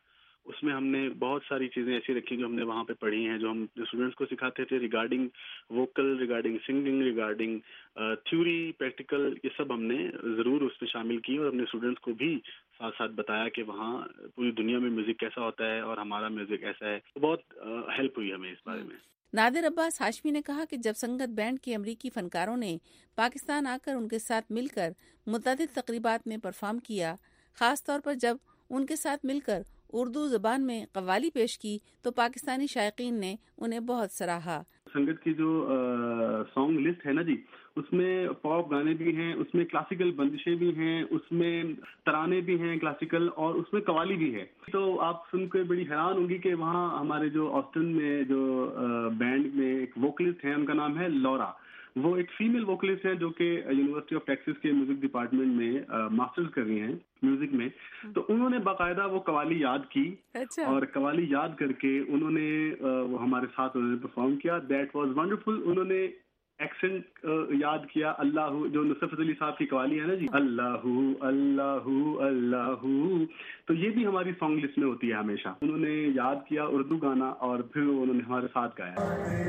उसमें हमने बहुत सारी चीज़ें ऐसी रखी जो हमने वहाँ पे पढ़ी हैं, जो हम स्टूडेंट्स को सिखाते थे regarding vocal, regarding singing, regarding theory, practical, ये सब हमने ज़रूर उसमें शामिल की और अपने स्टूडेंट्स को भी साथ साथ बताया कि वहाँ पूरी दुनिया में म्यूज़िक कैसा होता है और हमारा म्यूज़िक ऐसा है। तो बहुत हेल्प हुई हमें इस बारे में। नादिर अब्बास हाशमी ने कहा कि जब संगत बैंड के अमरीकी फनकारों ने पाकिस्तान आकर उनके साथ मिलकर मुतअद्दिद तकरीबात में परफॉर्म किया, ख़ास तौर पर जब उनके साथ मिलकर उर्दू ज़बान में कव्वाली पेश की, तो पाकिस्तानी शायकीन ने उन्हें बहुत सराहा। संगत की जो सॉन्ग लिस्ट है ना जी, उसमें पॉप गाने भी हैं, उसमें क्लासिकल बंदिशें भी हैं, उसमें तराने भी हैं क्लासिकल, और उसमें कवाली भी है। तो आप सुनकर बड़ी हैरान होंगी कि वहाँ हमारे जो ऑस्टिन में जो बैंड में एक वोकलिस्ट हैं, उनका नाम है लॉरा। वो एक फीमेल वोकलिस्ट है जो कि यूनिवर्सिटी ऑफ टेक्सास के म्यूजिक डिपार्टमेंट में मास्टर्स कर रही हैं म्यूजिक में। तो उन्होंने बाकायदा वो कवाली याद की। अच्छा। और कवाली याद करके उन्होंने वो हमारे साथ उन्होंने परफॉर्म किया। That was wonderful. उन्होंने एक्सेंट याद किया, अल्लाहू, जो नुसरत फतेह अली साहब की कवाली है ना जी, अल्लाहू अल्लाहू अल्लाहू, तो ये भी हमारी सॉन्ग लिस्ट में होती है हमेशा। उन्होंने याद किया उर्दू गाना और फिर उन्होंने हमारे साथ गाया।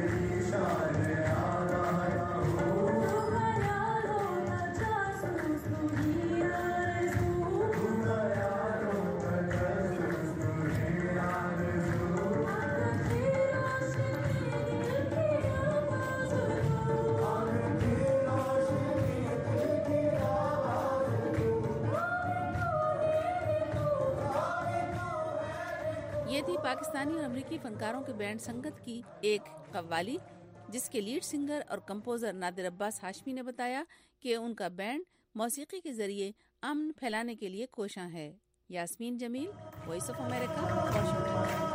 ये थी पाकिस्तानी और अमरीकी फनकारों के बैंड संगत की एक कव्वाली, जिसके लीड सिंगर और कंपोजर नादिर अब्बास हाशमी ने बताया कि उनका बैंड मौसीकी के जरिए अमन फैलाने के लिए कोशां है। Yasmeen Jamil, voice of America, Washington.